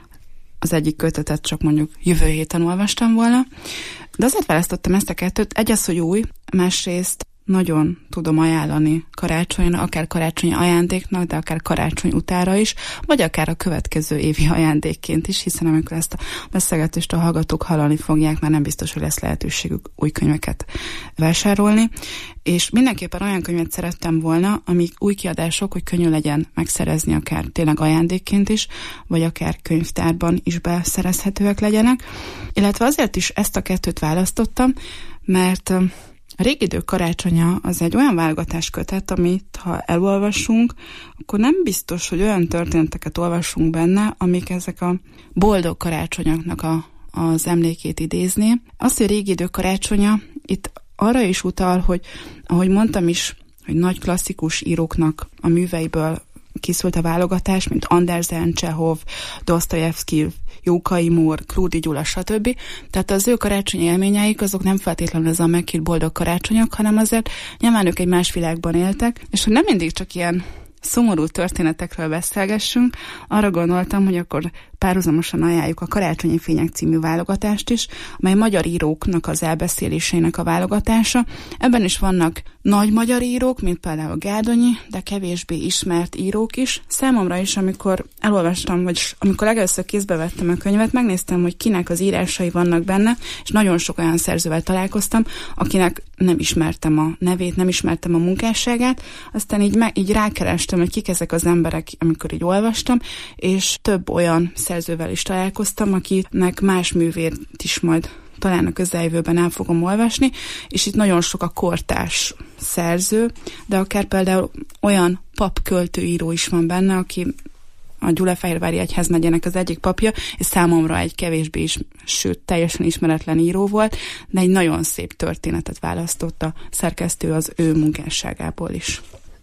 az egyik kötetet csak mondjuk jövő héten olvastam volna. De azért választottam ezt a kettőt. Egy az, hogy új, másrészt nagyon tudom ajánlani karácsonyra, akár karácsonyi ajándéknak, de akár karácsony utára is, vagy akár a következő évi ajándékként is, hiszen amikor ezt a beszélgetést a hallgatók hallani fogják, már nem biztos, hogy lesz lehetőségük új könyveket vásárolni. És mindenképpen olyan könyvet szerettem volna, amik új kiadások, hogy könnyű legyen megszerezni, akár tényleg ajándékként is, vagy akár könyvtárban is beszerezhetőek legyenek. Illetve azért is ezt a kettőt választottam, mert a Régi idők karácsonya az egy olyan válogatás kötet, amit ha elolvassunk, akkor nem biztos, hogy olyan történeteket olvasunk benne, amik ezek a boldog karácsonyoknak a, az emlékét idézni. Azt, hogy a Régi idők karácsonya itt arra is utal, hogy ahogy mondtam is, hogy nagy klasszikus íróknak a műveiből készült a válogatás, mint Andersen, Csehov, Dosztojevszky, Jókai Mór, Krúdy Gyula, stb. Tehát az ő karácsonyi élményeik azok nem feltétlenül ez a meghitt boldog karácsonyok, hanem azért nyilván ők egy más világban éltek, és hogy nem mindig csak ilyen szomorú történetekről beszélgessünk, arra gondoltam, hogy akkor párhuzamosan ajánljuk a Karácsonyi fények című válogatást is, amely magyar íróknak az elbeszéléseinek a válogatása. Ebben is vannak nagy magyar írók, mint például Gárdonyi, de kevésbé ismert írók is. Számomra is, amikor elolvastam, vagy amikor legelőször kézbe vettem a könyvet, megnéztem, hogy kinek az írásai vannak benne, és nagyon sok olyan szerzővel találkoztam, akinek nem ismertem a nevét, nem ismertem a munkásságát, aztán így, meg, így rákerestem, hogy kik ezek az emberek, amikor így olvastam, és több olyan szerzővel is találkoztam, akinek más művét is majd talán a közeljövőben el fogom olvasni, és itt nagyon sok a kortárs szerző, de akár például olyan pap-költőíró is van benne, aki a Gyulafehérvári Egyházmegyének az egyik papja, és számomra egy kevésbé is, sőt, teljesen ismeretlen író volt, de egy nagyon szép történetet választott a szerkesztő az ő munkásságából is.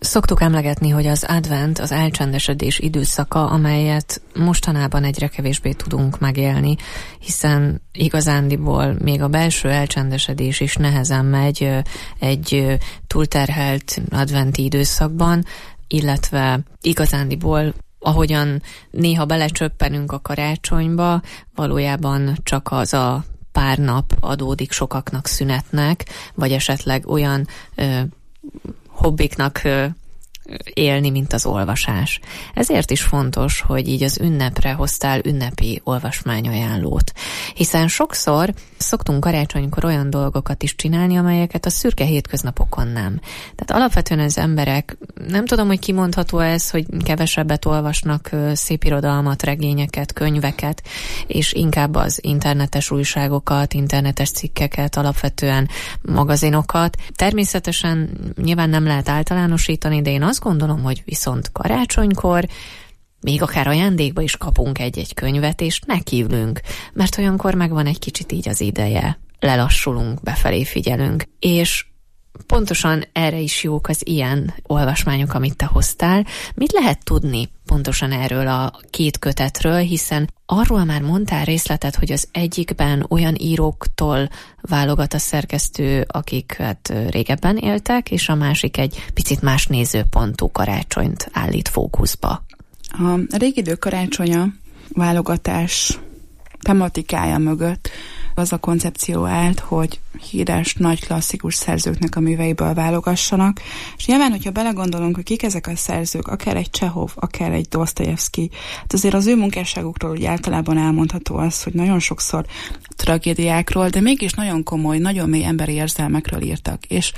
Szoktuk emlegetni, hogy az advent az elcsendesedés időszaka, amelyet mostanában egyre kevésbé tudunk megélni, hiszen igazándiból még a belső elcsendesedés is nehezen megy egy túlterhelt adventi időszakban, illetve igazándiból ahogyan néha belecsöppenünk a karácsonyba, valójában csak az a pár nap adódik sokaknak szünetnek, vagy esetleg olyan ö, hobbiknak ö, élni, mint az olvasás. Ezért is fontos, hogy így az ünnepre hoztál ünnepi olvasmányajánlót. Hiszen sokszor szoktunk karácsonykor olyan dolgokat is csinálni, amelyeket a szürke hétköznapokon nem. Tehát alapvetően az emberek, nem tudom, hogy kimondható ez, hogy kevesebbet olvasnak szépirodalmat, regényeket, könyveket, és inkább az internetes újságokat, internetes cikkeket, alapvetően magazinokat. Természetesen nyilván nem lehet általánosítani, de én azt gondolom, hogy viszont karácsonykor még akár ajándékba is kapunk egy-egy könyvet, és nekiülünk, mert olyankor megvan egy kicsit így az ideje. Lelassulunk, befelé figyelünk, és pontosan erre is jók az ilyen olvasmányok, amit te hoztál. Mit lehet tudni pontosan erről a két kötetről, hiszen arról már mondtál részletet, hogy az egyikben olyan íróktól válogat a szerkesztő, akik hát régebben éltek, és a másik egy picit más nézőpontú karácsonyt állít fókuszba. A régi idő karácsonya válogatás tematikája mögött az a koncepció állt, hogy híres, nagy klasszikus szerzőknek a műveiből válogassanak, és nyilván, hogyha belegondolunk, hogy kik ezek a szerzők, akár egy Csehov, akár egy Dosztojevszky, hát azért az ő munkásságukról úgy általában elmondható az, hogy nagyon sokszor tragédiákról, de mégis nagyon komoly, nagyon mély emberi érzelmekről írtak, és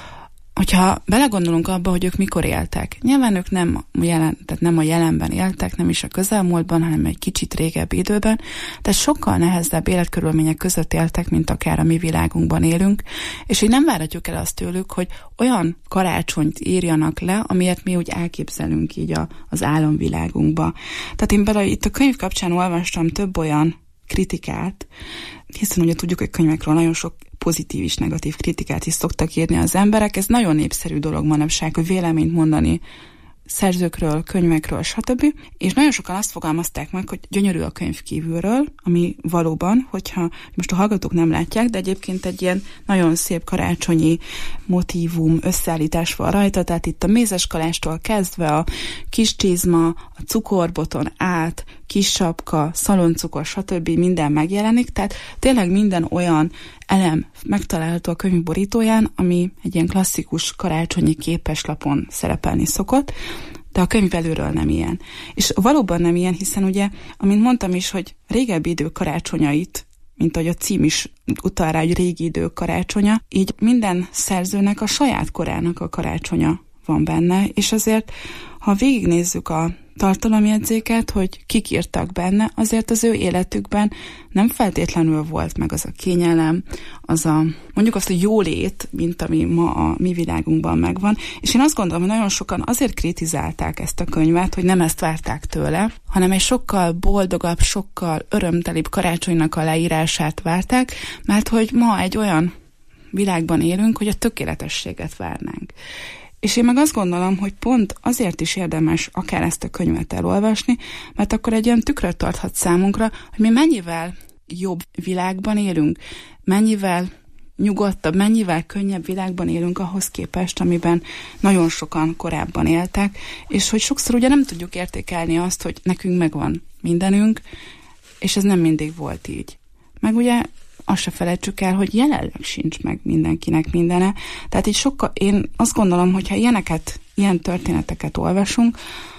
hogyha belegondolunk abba, hogy ők mikor éltek, nyilván ők nem, jelen, tehát nem a jelenben éltek, nem is a közelmúltban, hanem egy kicsit régebbi időben, tehát sokkal nehezebb életkörülmények között éltek, mint akár a mi világunkban élünk, és így nem várhatjuk el azt tőlük, hogy olyan karácsonyt írjanak le, amilyet mi úgy elképzelünk így a, az álomvilágunkba. Tehát én például itt a könyv kapcsán olvastam több olyan kritikát, hiszen ugye tudjuk, hogy könyvekről nagyon sok pozitív és negatív kritikát is szoktak írni az emberek. Ez nagyon népszerű dolog manapság, hogy véleményt mondani szerzőkről, könyvekről, stb. És nagyon sokan azt fogalmazták meg, hogy gyönyörű a könyv kívülről, ami valóban, hogyha most a hallgatók nem látják, de egyébként egy ilyen nagyon szép karácsonyi motívum, összeállítás van rajta, tehát itt a mézeskalástól kezdve a kis csizma, a cukorboton át, kis sapka, szaloncukor, stb. Minden megjelenik, tehát tényleg minden olyan elem megtalálható a könyv borítóján, ami egy ilyen klasszikus karácsonyi képeslapon szerepelni szokott, de a könyv belülről nem ilyen. És valóban nem ilyen, hiszen ugye, amint mondtam is, hogy régebbi idők karácsonyait, mint ahogy a cím is utal rá, hogy régi idők karácsonya, így minden szerzőnek a saját korának a karácsonya van benne, és azért, ha végignézzük a tartalomjegyzéket, hogy kik írtak benne, azért az ő életükben nem feltétlenül volt meg az a kényelem, az a, mondjuk azt a jólét, mint ami ma a mi világunkban megvan, és én azt gondolom, hogy nagyon sokan azért kritizálták ezt a könyvet, hogy nem ezt várták tőle, hanem egy sokkal boldogabb, sokkal örömtelibb karácsonynak a leírását várták, mert hogy ma egy olyan világban élünk, hogy a tökéletességet várnánk. És én meg azt gondolom, hogy pont azért is érdemes akár ezt a könyvet elolvasni, mert akkor egy olyan tükröt tarthat számunkra, hogy mi mennyivel jobb világban élünk, mennyivel nyugodtabb, mennyivel könnyebb világban élünk ahhoz képest, amiben nagyon sokan korábban éltek, és hogy sokszor ugye nem tudjuk értékelni azt, hogy nekünk megvan mindenünk, és ez nem mindig volt így. Meg ugye azt se felejtsük el, hogy jelenleg sincs meg mindenkinek mindene. Tehát így sokkal, én azt gondolom, hogyha ilyeneket, ilyen történeteket olvasunk,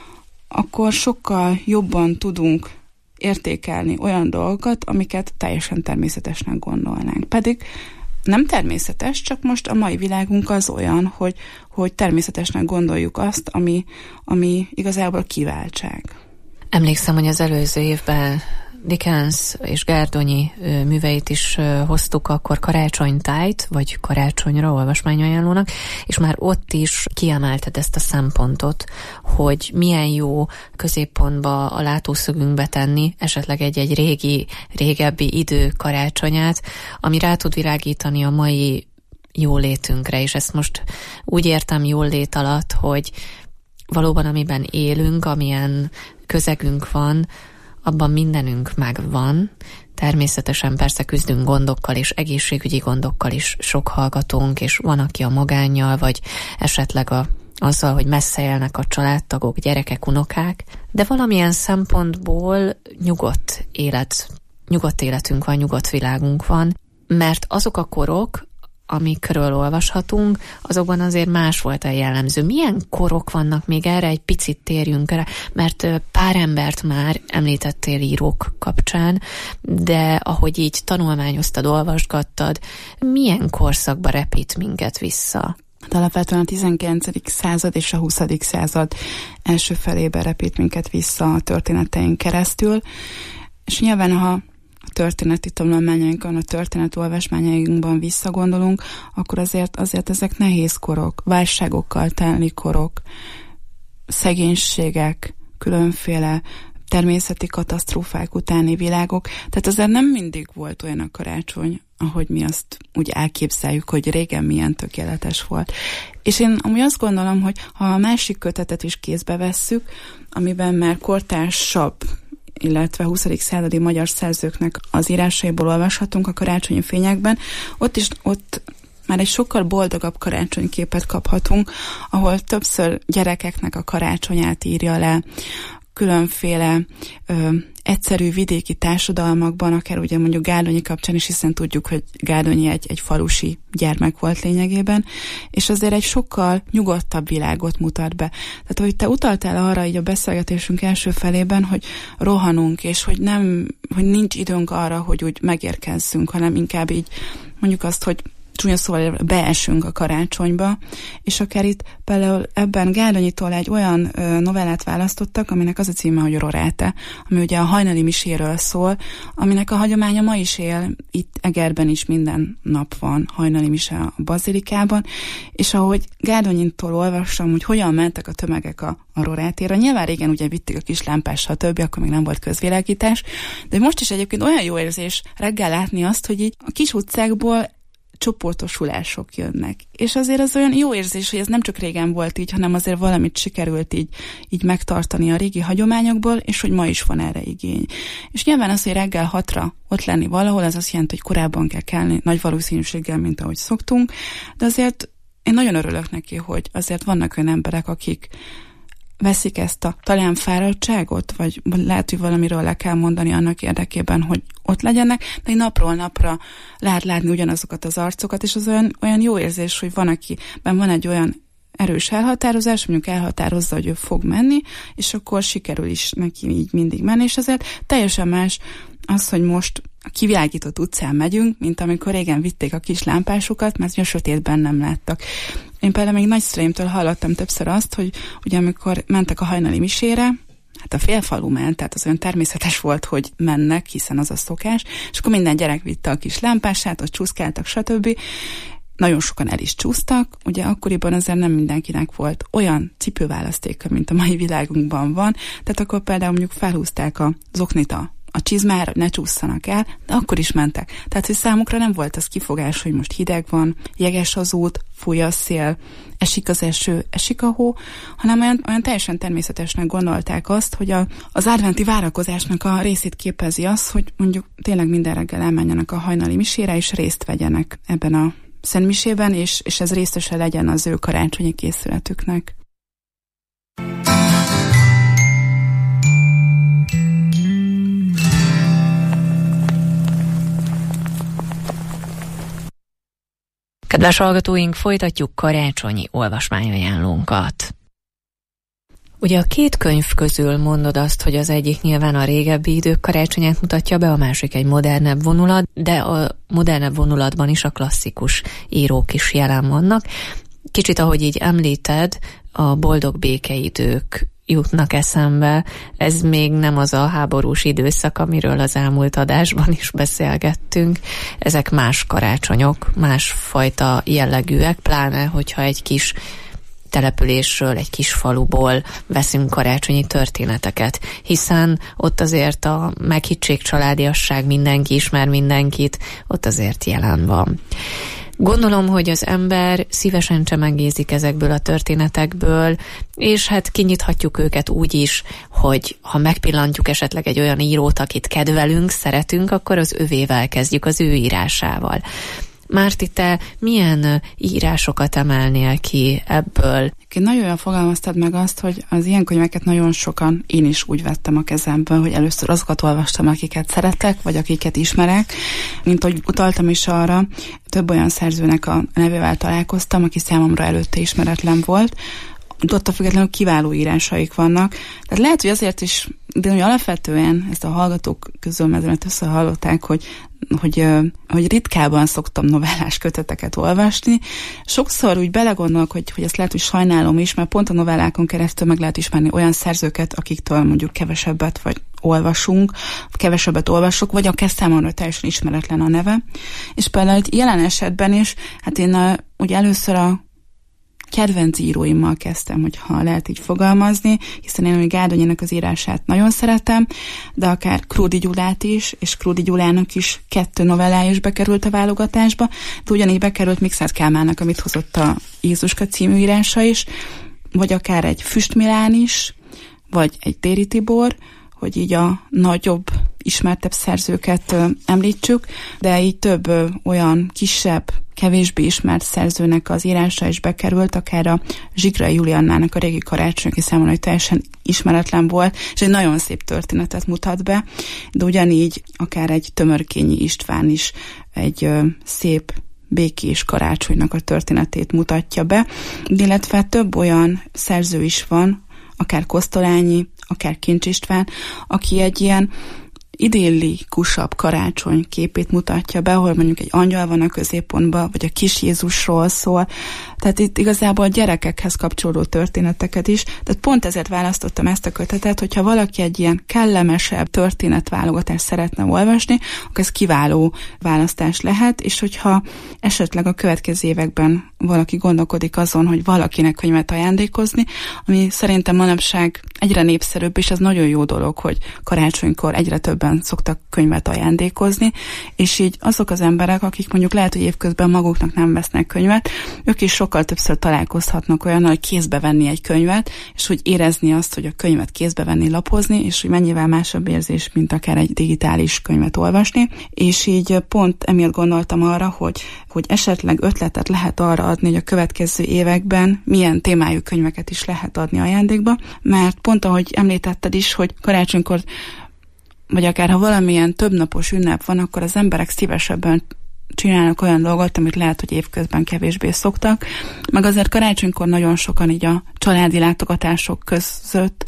akkor sokkal jobban tudunk értékelni olyan dolgokat, amiket teljesen természetesnek gondolnánk. Pedig nem természetes, csak most a mai világunk az olyan, hogy, hogy természetesnek gondoljuk azt, ami, ami igazából kiváltság. Emlékszem, hogy az előző évben Dickens és Gárdonyi műveit is hoztuk akkor karácsonytájt, vagy karácsonyra olvasmányajánlónak, és már ott is kiemelted ezt a szempontot, hogy milyen jó középpontba a látószögünkbe tenni esetleg egy-egy régi, régebbi idő karácsonyát, ami rá tud világítani a mai jólétünkre, és ezt most úgy értem jólét alatt, hogy valóban amiben élünk, amilyen közegünk van, abban mindenünk megvan. Természetesen persze küzdünk gondokkal és egészségügyi gondokkal is sok hallgatónk, és van, aki a magánnyal, vagy esetleg a, azzal, hogy messze élnek a családtagok, gyerekek, unokák, de valamilyen szempontból nyugodt élet, nyugodt életünk van, nyugodt világunk van, mert azok a korok, amikről olvashatunk, azokban azért más volt a jellemző. Milyen korok vannak még erre? Egy picit térjünk rá, mert pár embert már említettél írók kapcsán, de ahogy így tanulmányoztad, olvasgattad, milyen korszakba repít minket vissza? Hát alapvetően a tizenkilencedik század és a huszadik század első felébe repít minket vissza a történeteink keresztül, és nyilván, ha történeti tanulmányainkon, a történet olvasmányainkban visszagondolunk, akkor azért, azért ezek nehéz korok, válságokkal telni korok, szegénységek, különféle természeti katasztrófák utáni világok. Tehát azért nem mindig volt olyan a karácsony, ahogy mi azt úgy elképzeljük, hogy régen milyen tökéletes volt. És én amúgy azt gondolom, hogy ha a másik kötetet is kézbe vesszük, amiben már kortársabb, illetve huszadik századi magyar szerzőknek az írásaiból olvashatunk a karácsonyi fényekben, ott is ott már egy sokkal boldogabb karácsonyképet kaphatunk, ahol többször gyerekeknek a karácsonyát írja le, különféle ö, egyszerű vidéki társadalmakban, akár ugye mondjuk Gárdonyi kapcsán is, hiszen tudjuk, hogy Gárdonyi egy, egy falusi gyermek volt lényegében, és azért egy sokkal nyugodtabb világot mutat be. Tehát, hogy te utaltál arra így a beszélgetésünk első felében, hogy rohanunk, és hogy nem, hogy nincs időnk arra, hogy úgy megérkezzünk, hanem inkább így mondjuk azt, hogy csúnya szóval beesünk a karácsonyba, és akár itt például ebben Gárdonyitól egy olyan ö, novellát választottak, aminek az a címe, hogy Roráte, ami ugye a hajnali miséről szól, aminek a hagyománya ma is él, itt Egerben is minden nap van hajnali mise a bazilikában, és ahogy Gárdonyitól olvassam, hogy hogyan mentek a tömegek a, a Rorátéra, nyilván régen ugye vitték a kis lámpással, többi, akkor még nem volt közvilágítás, de most is egyébként olyan jó érzés reggel látni azt, hogy így a kis utcákból csoportosulások jönnek. És azért az olyan jó érzés, hogy ez nem csak régen volt így, hanem azért valamit sikerült így, így megtartani a régi hagyományokból, és hogy ma is van erre igény. És nyilván az, hogy reggel hatra ott lenni valahol, ez azt jelenti, hogy korábban kell kelni, nagy valószínűséggel, mint ahogy szoktunk, de azért én nagyon örülök neki, hogy azért vannak olyan emberek, akik veszik ezt a talán fáradtságot, vagy lehet, hogy valamiről le kell mondani annak érdekében, hogy ott legyenek, de napról napra lehet látni ugyanazokat az arcokat, és az olyan, olyan jó érzés, hogy van, akiben van egy olyan erős elhatározás, mondjuk elhatározza, hogy ő fog menni, és akkor sikerül is neki így mindig menni, és ezért teljesen más az, hogy most a kivilágított utcán megyünk, mint amikor régen vitték a kis lámpásokat, mert a sötétben nem láttak. Én például még nagyszüleimtől hallottam többször azt, hogy ugye amikor mentek a hajnali misére, hát a félfalu ment, tehát az olyan természetes volt, hogy mennek, hiszen az a szokás, és akkor minden gyerek vitte a kis lámpását, ott csúszkáltak, stb. Nagyon sokan el is csúsztak, ugye akkoriban azért nem mindenkinek volt olyan cipőválasztéka, mint a mai világunkban van, tehát akkor például mondjuk felhúzták a zoknit a a csizmára, hogy ne csússzanak el, de akkor is mentek. Tehát, hogy számukra nem volt az kifogás, hogy most hideg van, jeges az út, fúj a szél, esik az eső, esik a hó, hanem olyan, olyan teljesen természetesnek gondolták azt, hogy a, az adventi várakozásnak a részét képezi az, hogy mondjuk tényleg minden reggel elmenjenek a hajnali misére, és részt vegyenek ebben a szentmisében, és, és ez részese legyen az ő karácsonyi készületüknek. Kedves hallgatóink, folytatjuk karácsonyi olvasmányajánlónkat. Ugye a két könyv közül mondod azt, hogy az egyik nyilván a régebbi idők karácsonyát mutatja be, a másik egy modernebb vonulat, de a modernebb vonulatban is a klasszikus írók is jelen vannak. Kicsit ahogy így említed, a boldog békeidők jutnak eszembe. Ez még nem az a háborús időszak, amiről az elmúlt adásban is beszélgettünk. Ezek más karácsonyok, másfajta jellegűek, pláne hogyha egy kis településről, egy kis faluból veszünk karácsonyi történeteket, hiszen ott azért a meghittség, családiasság, mindenki ismer mindenkit, ott azért jelen van. Gondolom, hogy az ember szívesen csemegézik ezekből a történetekből, és hát kinyithatjuk őket úgy is, hogy ha megpillantjuk esetleg egy olyan írót, akit kedvelünk, szeretünk, akkor az övével kezdjük, az ő írásával. Márti, te milyen írásokat emelnél ki ebből? Nagyon jól fogalmaztad meg azt, hogy az ilyen könyveket nagyon sokan én is úgy vettem a kezemből, hogy először azokat olvastam, akiket szeretek, vagy akiket ismerek. Mint hogy utaltam is arra, több olyan szerzőnek a nevével találkoztam, aki számomra előtte ismeretlen volt. Attól függetlenül kiváló írásaik vannak. Tehát lehet, hogy azért is, de hogy alapvetően ezt a hallgatók közül mezemet összehallották, hogy, hogy, hogy ritkában szoktam novellás köteteket olvasni. Sokszor úgy belegondolok, hogy, hogy ezt lehet, hogy sajnálom is, mert pont a novellákon keresztül meg lehet ismerni olyan szerzőket, akiktől mondjuk kevesebbet vagy olvasunk, kevesebbet olvasok, vagy akár számomra teljesen ismeretlen a neve. És például jelen esetben is, hát én a, ugye először a kedvenc íróimmal kezdtem, hogyha lehet így fogalmazni, hiszen én a Gárdonyinak az írását nagyon szeretem, de akár Krúdy Gyulát is, és Krúdy Gyulának is kettő novellája is bekerült a válogatásba, de ugyanígy bekerült Mikszáth Kálmánnak, amit hozott a Jézuska című írása is, vagy akár egy Füst Milán is, vagy egy Déri Tibor, hogy így a nagyobb, ismertebb szerzőket ö, említsük, de így több ö, olyan kisebb, kevésbé ismert szerzőnek az írása is bekerült, akár a Zsigrai Juliannának a Régi Karácsony, aki számomra teljesen ismeretlen volt, és egy nagyon szép történetet mutat be, de ugyanígy akár egy Tömörkényi István is egy ö, szép, békés karácsonynak a történetét mutatja be, illetve több olyan szerző is van, akár Kosztolányi, akár Kincs István, aki egy ilyen idillikusabb karácsony képét mutatja be, ahol mondjuk egy angyal van a középpontban, vagy a kis Jézusról szól. Tehát itt igazából gyerekekhez kapcsolódó történeteket is. Tehát pont ezért választottam ezt a kötetet, hogyha valaki egy ilyen kellemesebb történetválogatást szeretne olvasni, akkor ez kiváló választás lehet, és hogyha esetleg a következő években valaki gondolkodik azon, hogy valakinek könyvet ajándékozni, ami szerintem manapság egyre népszerűbb, és ez nagyon jó dolog, hogy karácsonykor egyre többen szoktak könyvet ajándékozni, és így azok az emberek, akik mondjuk lehet, hogy évközben maguknak nem vesznek könyvet, ők is sokkal többször találkozhatnak olyannal, hogy kézbe venni egy könyvet, és hogy érezni azt, hogy a könyvet kézbe venni, lapozni, és hogy mennyivel másabb érzés, mint akár egy digitális könyvet olvasni. És így pont emiatt gondoltam arra, hogy, hogy esetleg ötletet lehet arra adni, hogy a következő években milyen témájú könyveket is lehet adni ajándékba, mert pont ahogy említetted is, hogy karácsonykor vagy akár ha valamilyen többnapos ünnep van, akkor az emberek szívesebben csinálnak olyan dolgot, amit lehet, hogy évközben kevésbé szoktak. Meg azért karácsonykor nagyon sokan így a családi látogatások között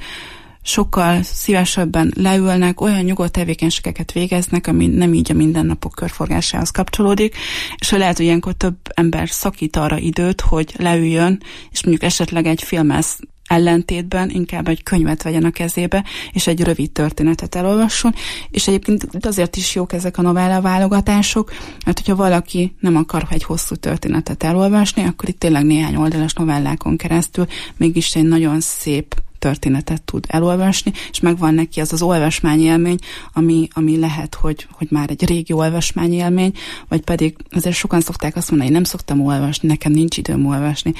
sokkal szívesebben leülnek, olyan nyugodt tevékenységeket végeznek, ami nem így a mindennapok körforgásához kapcsolódik, és hogy lehet, hogy ilyenkor több ember szakít arra időt, hogy leüljön, és mondjuk esetleg egy filmhez ellentétben inkább egy könyvet vegyen a kezébe, és egy rövid történetet elolvasson, és egyébként azért is jók ezek a novella válogatások, mert hogyha valaki nem akar egy hosszú történetet elolvasni, akkor itt tényleg néhány oldalas novellákon keresztül mégis egy nagyon szép történetet tud elolvasni, és megvan neki az az olvasmányélmény, ami, ami lehet, hogy, hogy már egy régi olvasmányélmény, vagy pedig azért sokan szokták azt mondani, hogy nem szoktam olvasni, nekem nincs időm olvasni.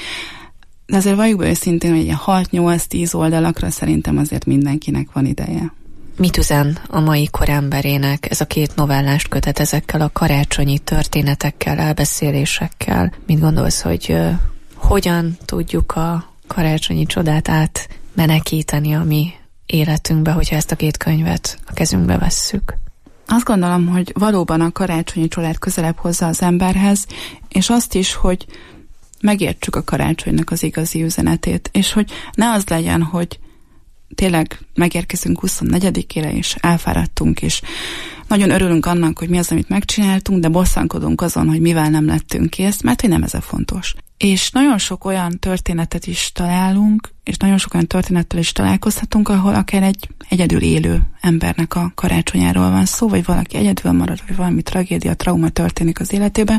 De azért valljuk be őszintén, hogy ilyen hat-nyolc-tíz oldalakra szerintem azért mindenkinek van ideje. Mit üzen a mai kor emberének ez a két novellást kötet ezekkel a karácsonyi történetekkel, elbeszélésekkel? Mit gondolsz, hogy uh, hogyan tudjuk a karácsonyi csodát átmenekíteni a mi életünkbe, hogyha ezt a két könyvet a kezünkbe vesszük? Azt gondolom, hogy valóban a karácsonyi csodát közelebb hozza az emberhez, és azt is, hogy megértsük a karácsonynak az igazi üzenetét, és hogy ne az legyen, hogy tényleg megérkezünk huszonnegyedikére, és elfáradtunk, és nagyon örülünk annak, hogy mi az, amit megcsináltunk, de bosszankodunk azon, hogy mivel nem lettünk kész, mert hogy nem ez a fontos. És nagyon sok olyan történetet is találunk, és nagyon sok olyan történettel is találkozhatunk, ahol akár egy egyedül élő embernek a karácsonyáról van szó, vagy valaki egyedül marad, vagy valami tragédia, trauma történik az életében,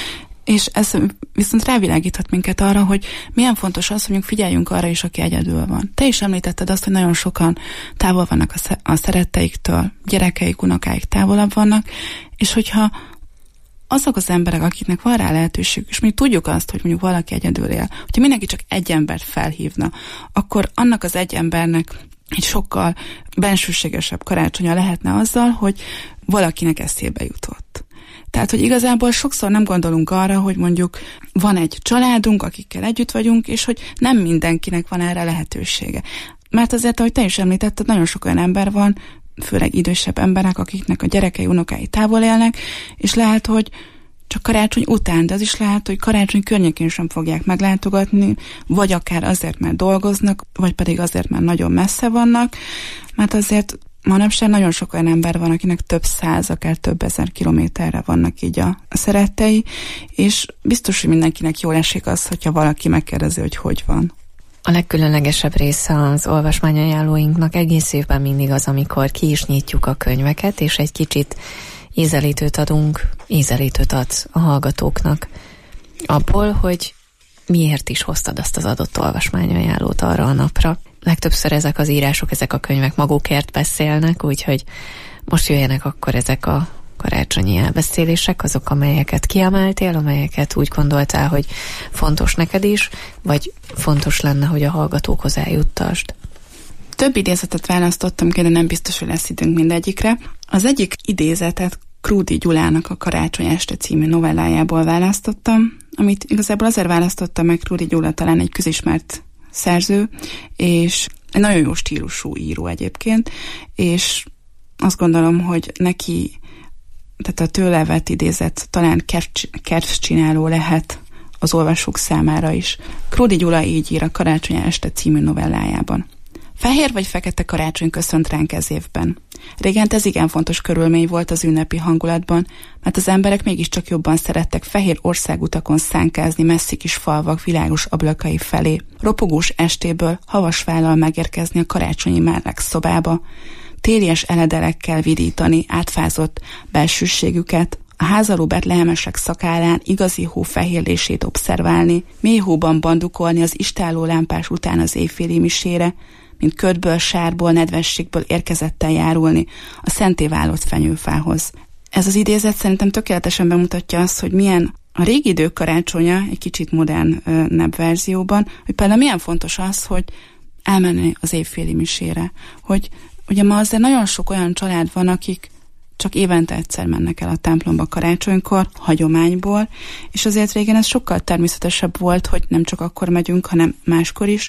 és ez viszont rávilágíthat minket arra, hogy milyen fontos az, hogy figyeljünk arra is, aki egyedül van. Te is említetted azt, hogy nagyon sokan távol vannak a szeretteiktől, gyerekeik, unokáik távolabb vannak, és hogyha azok az emberek, akiknek van rá lehetőség, és mi tudjuk azt, hogy mondjuk valaki egyedül él, hogyha mindenki csak egy embert felhívna, akkor annak az egy embernek egy sokkal bensőségesebb karácsonya lehetne azzal, hogy valakinek eszébe jutott. Tehát, hogy igazából sokszor nem gondolunk arra, hogy mondjuk van egy családunk, akikkel együtt vagyunk, és hogy nem mindenkinek van erre lehetősége. Mert azért, ahogy te is említetted, nagyon sok olyan ember van, főleg idősebb emberek, akiknek a gyerekei, unokái távol élnek, és lehet, hogy csak karácsony után, de az is lehet, hogy karácsony környékén sem fogják meglátogatni, vagy akár azért, mert dolgoznak, vagy pedig azért, mert nagyon messze vannak, mert azért manapság nagyon sok olyan ember van, akinek több száz, akár több ezer kilométerre vannak így a szerettei, és biztos, hogy mindenkinek jól esik az, hogyha valaki megkérdezi, hogy hogy van. A legkülönlegesebb része az olvasmányajánlóinknak egész évben mindig az, amikor ki is nyitjuk a könyveket, és egy kicsit ízelítőt adunk, ízelítőt adsz a hallgatóknak abból, hogy miért is hoztad azt az adott olvasmányajánlót arra a napra. Legtöbbször ezek az írások, ezek a könyvek magukért beszélnek, úgyhogy most jöjjenek akkor ezek a karácsonyi elbeszélések, azok, amelyeket kiemeltél, amelyeket úgy gondoltál, hogy fontos neked is, vagy fontos lenne, hogy a hallgatókhoz eljuttasd. Több idézetet választottam, de nem biztos, hogy lesz időnk mindegyikre. Az egyik idézetet Krúdy Gyulának a Karácsony este című novellájából választottam, amit igazából azért választottam meg, Krúdy Gyula talán egy közismert szerző, és egy nagyon jó stílusú író egyébként, és azt gondolom, hogy neki, tehát a tőle vett idézet talán kedvcsináló lehet az olvasók számára is. Krúdy Gyula így ír a Karácsony este című novellájában. Fehér vagy fekete karácsony köszönt ránk ez évben. Régen ez igen fontos körülmény volt az ünnepi hangulatban, mert az emberek mégiscsak jobban szerettek fehér országutakon szánkázni messzi kis falvak világos ablakai felé. Ropogós estéből havas vállal megérkezni a karácsonyi meleg szobába, télies eledelekkel vidítani átfázott belsőségüket, a házaló betlehemesek szakállán igazi hó fehérlését obszerválni, mély hóban bandukolni az istálló lámpás után az éjféli misére, mint ködből, sárból, nedvességből érkezettel járulni a szenté vállott fenyőfához. Ez az idézet szerintem tökéletesen bemutatja azt, hogy milyen a régi idők karácsonya, egy kicsit modernebb verzióban, hogy például milyen fontos az, hogy elmenni az évféli misére. Hogy ugye ma azért nagyon sok olyan család van, akik csak évente egyszer mennek el a templomba karácsonykor, hagyományból, és azért régen ez sokkal természetesebb volt, hogy nem csak akkor megyünk, hanem máskor is,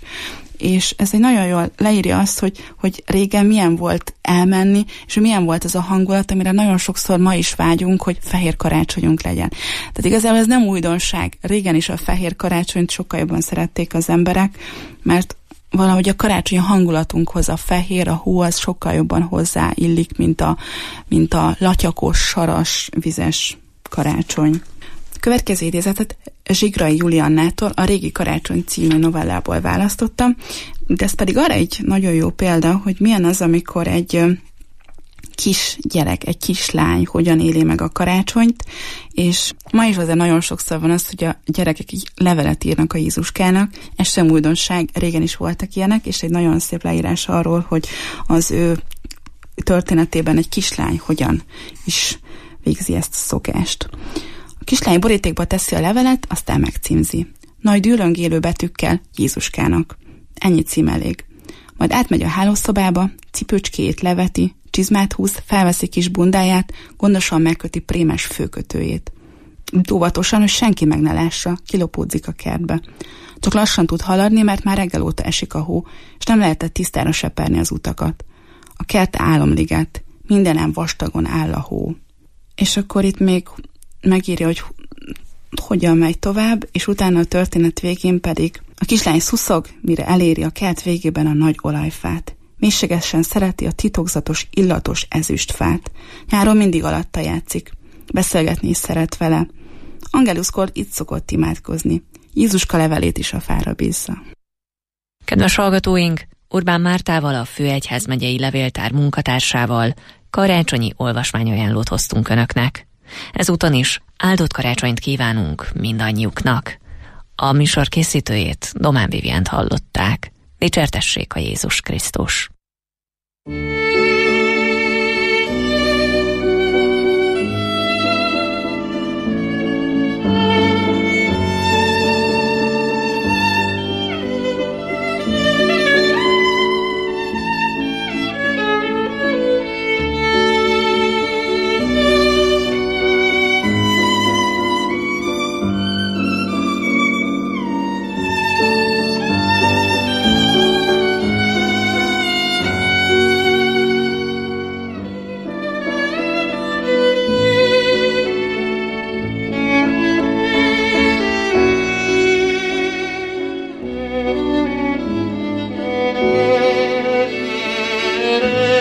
és ez egy nagyon jól leírja azt, hogy, hogy régen milyen volt elmenni, és milyen volt ez a hangulat, amire nagyon sokszor ma is vágyunk, hogy fehér karácsonyunk legyen. Tehát igazából ez nem újdonság. Régen is a fehér karácsonyt sokkal jobban szerették az emberek, mert valahogy a karácsonyi hangulatunkhoz a fehér, a hó az sokkal jobban hozzáillik, mint a, mint a latyakos, saras, vizes karácsony. A következő idézetet Zsigrai Juliannától a Régi Karácsony című novellából választottam, de ez pedig arra egy nagyon jó példa, hogy milyen az, amikor egy kis gyerek, egy kislány hogyan éli meg a karácsonyt, és ma is azért nagyon sokszor van az, hogy a gyerekek így levelet írnak a Jézuskának, ez sem újdonság, régen is voltak ilyenek, és egy nagyon szép leírás arról, hogy az ő történetében egy kislány hogyan is végzi ezt a szokást. A kislány borítékba teszi a levelet, aztán megcímzi. Nagy dűlöngélő betűkkel Jézuskának. Ennyi cím elég. Majd átmegy a hálószobába, cipőcskéjét leveti, csizmát húz, felveszi kis bundáját, gondosan megköti prémes főkötőjét. Óvatosan, hogy senki meg ne lássa, kilopódzik a kertbe. Csak lassan tud haladni, mert már reggel óta esik a hó, és nem lehetett tisztára seperni az utakat. A kert álomliget, mindenem vastagon áll a hó. És akkor itt még megírja, hogy hogyan megy tovább, és utána a történet végén pedig a kislány szuszog, mire eléri a kert végében a nagy olajfát. Mélységesen szereti a titokzatos, illatos ezüstfát. Nyáron mindig alatta játszik. Beszélgetni is szeret vele. Angeluskor itt szokott imádkozni. Jézuska levelét is a fára bízza. Kedves hallgatóink, Urbán Mártával, a Főegyházmegyei Levéltár munkatársával karácsonyi olvasmányajánlót hoztunk Önöknek. Ezúton is áldott karácsonyt kívánunk mindannyiuknak. A műsor készítőjét, Domán Vivient hallották. Dicsértessék a Jézus Krisztus! Thank you.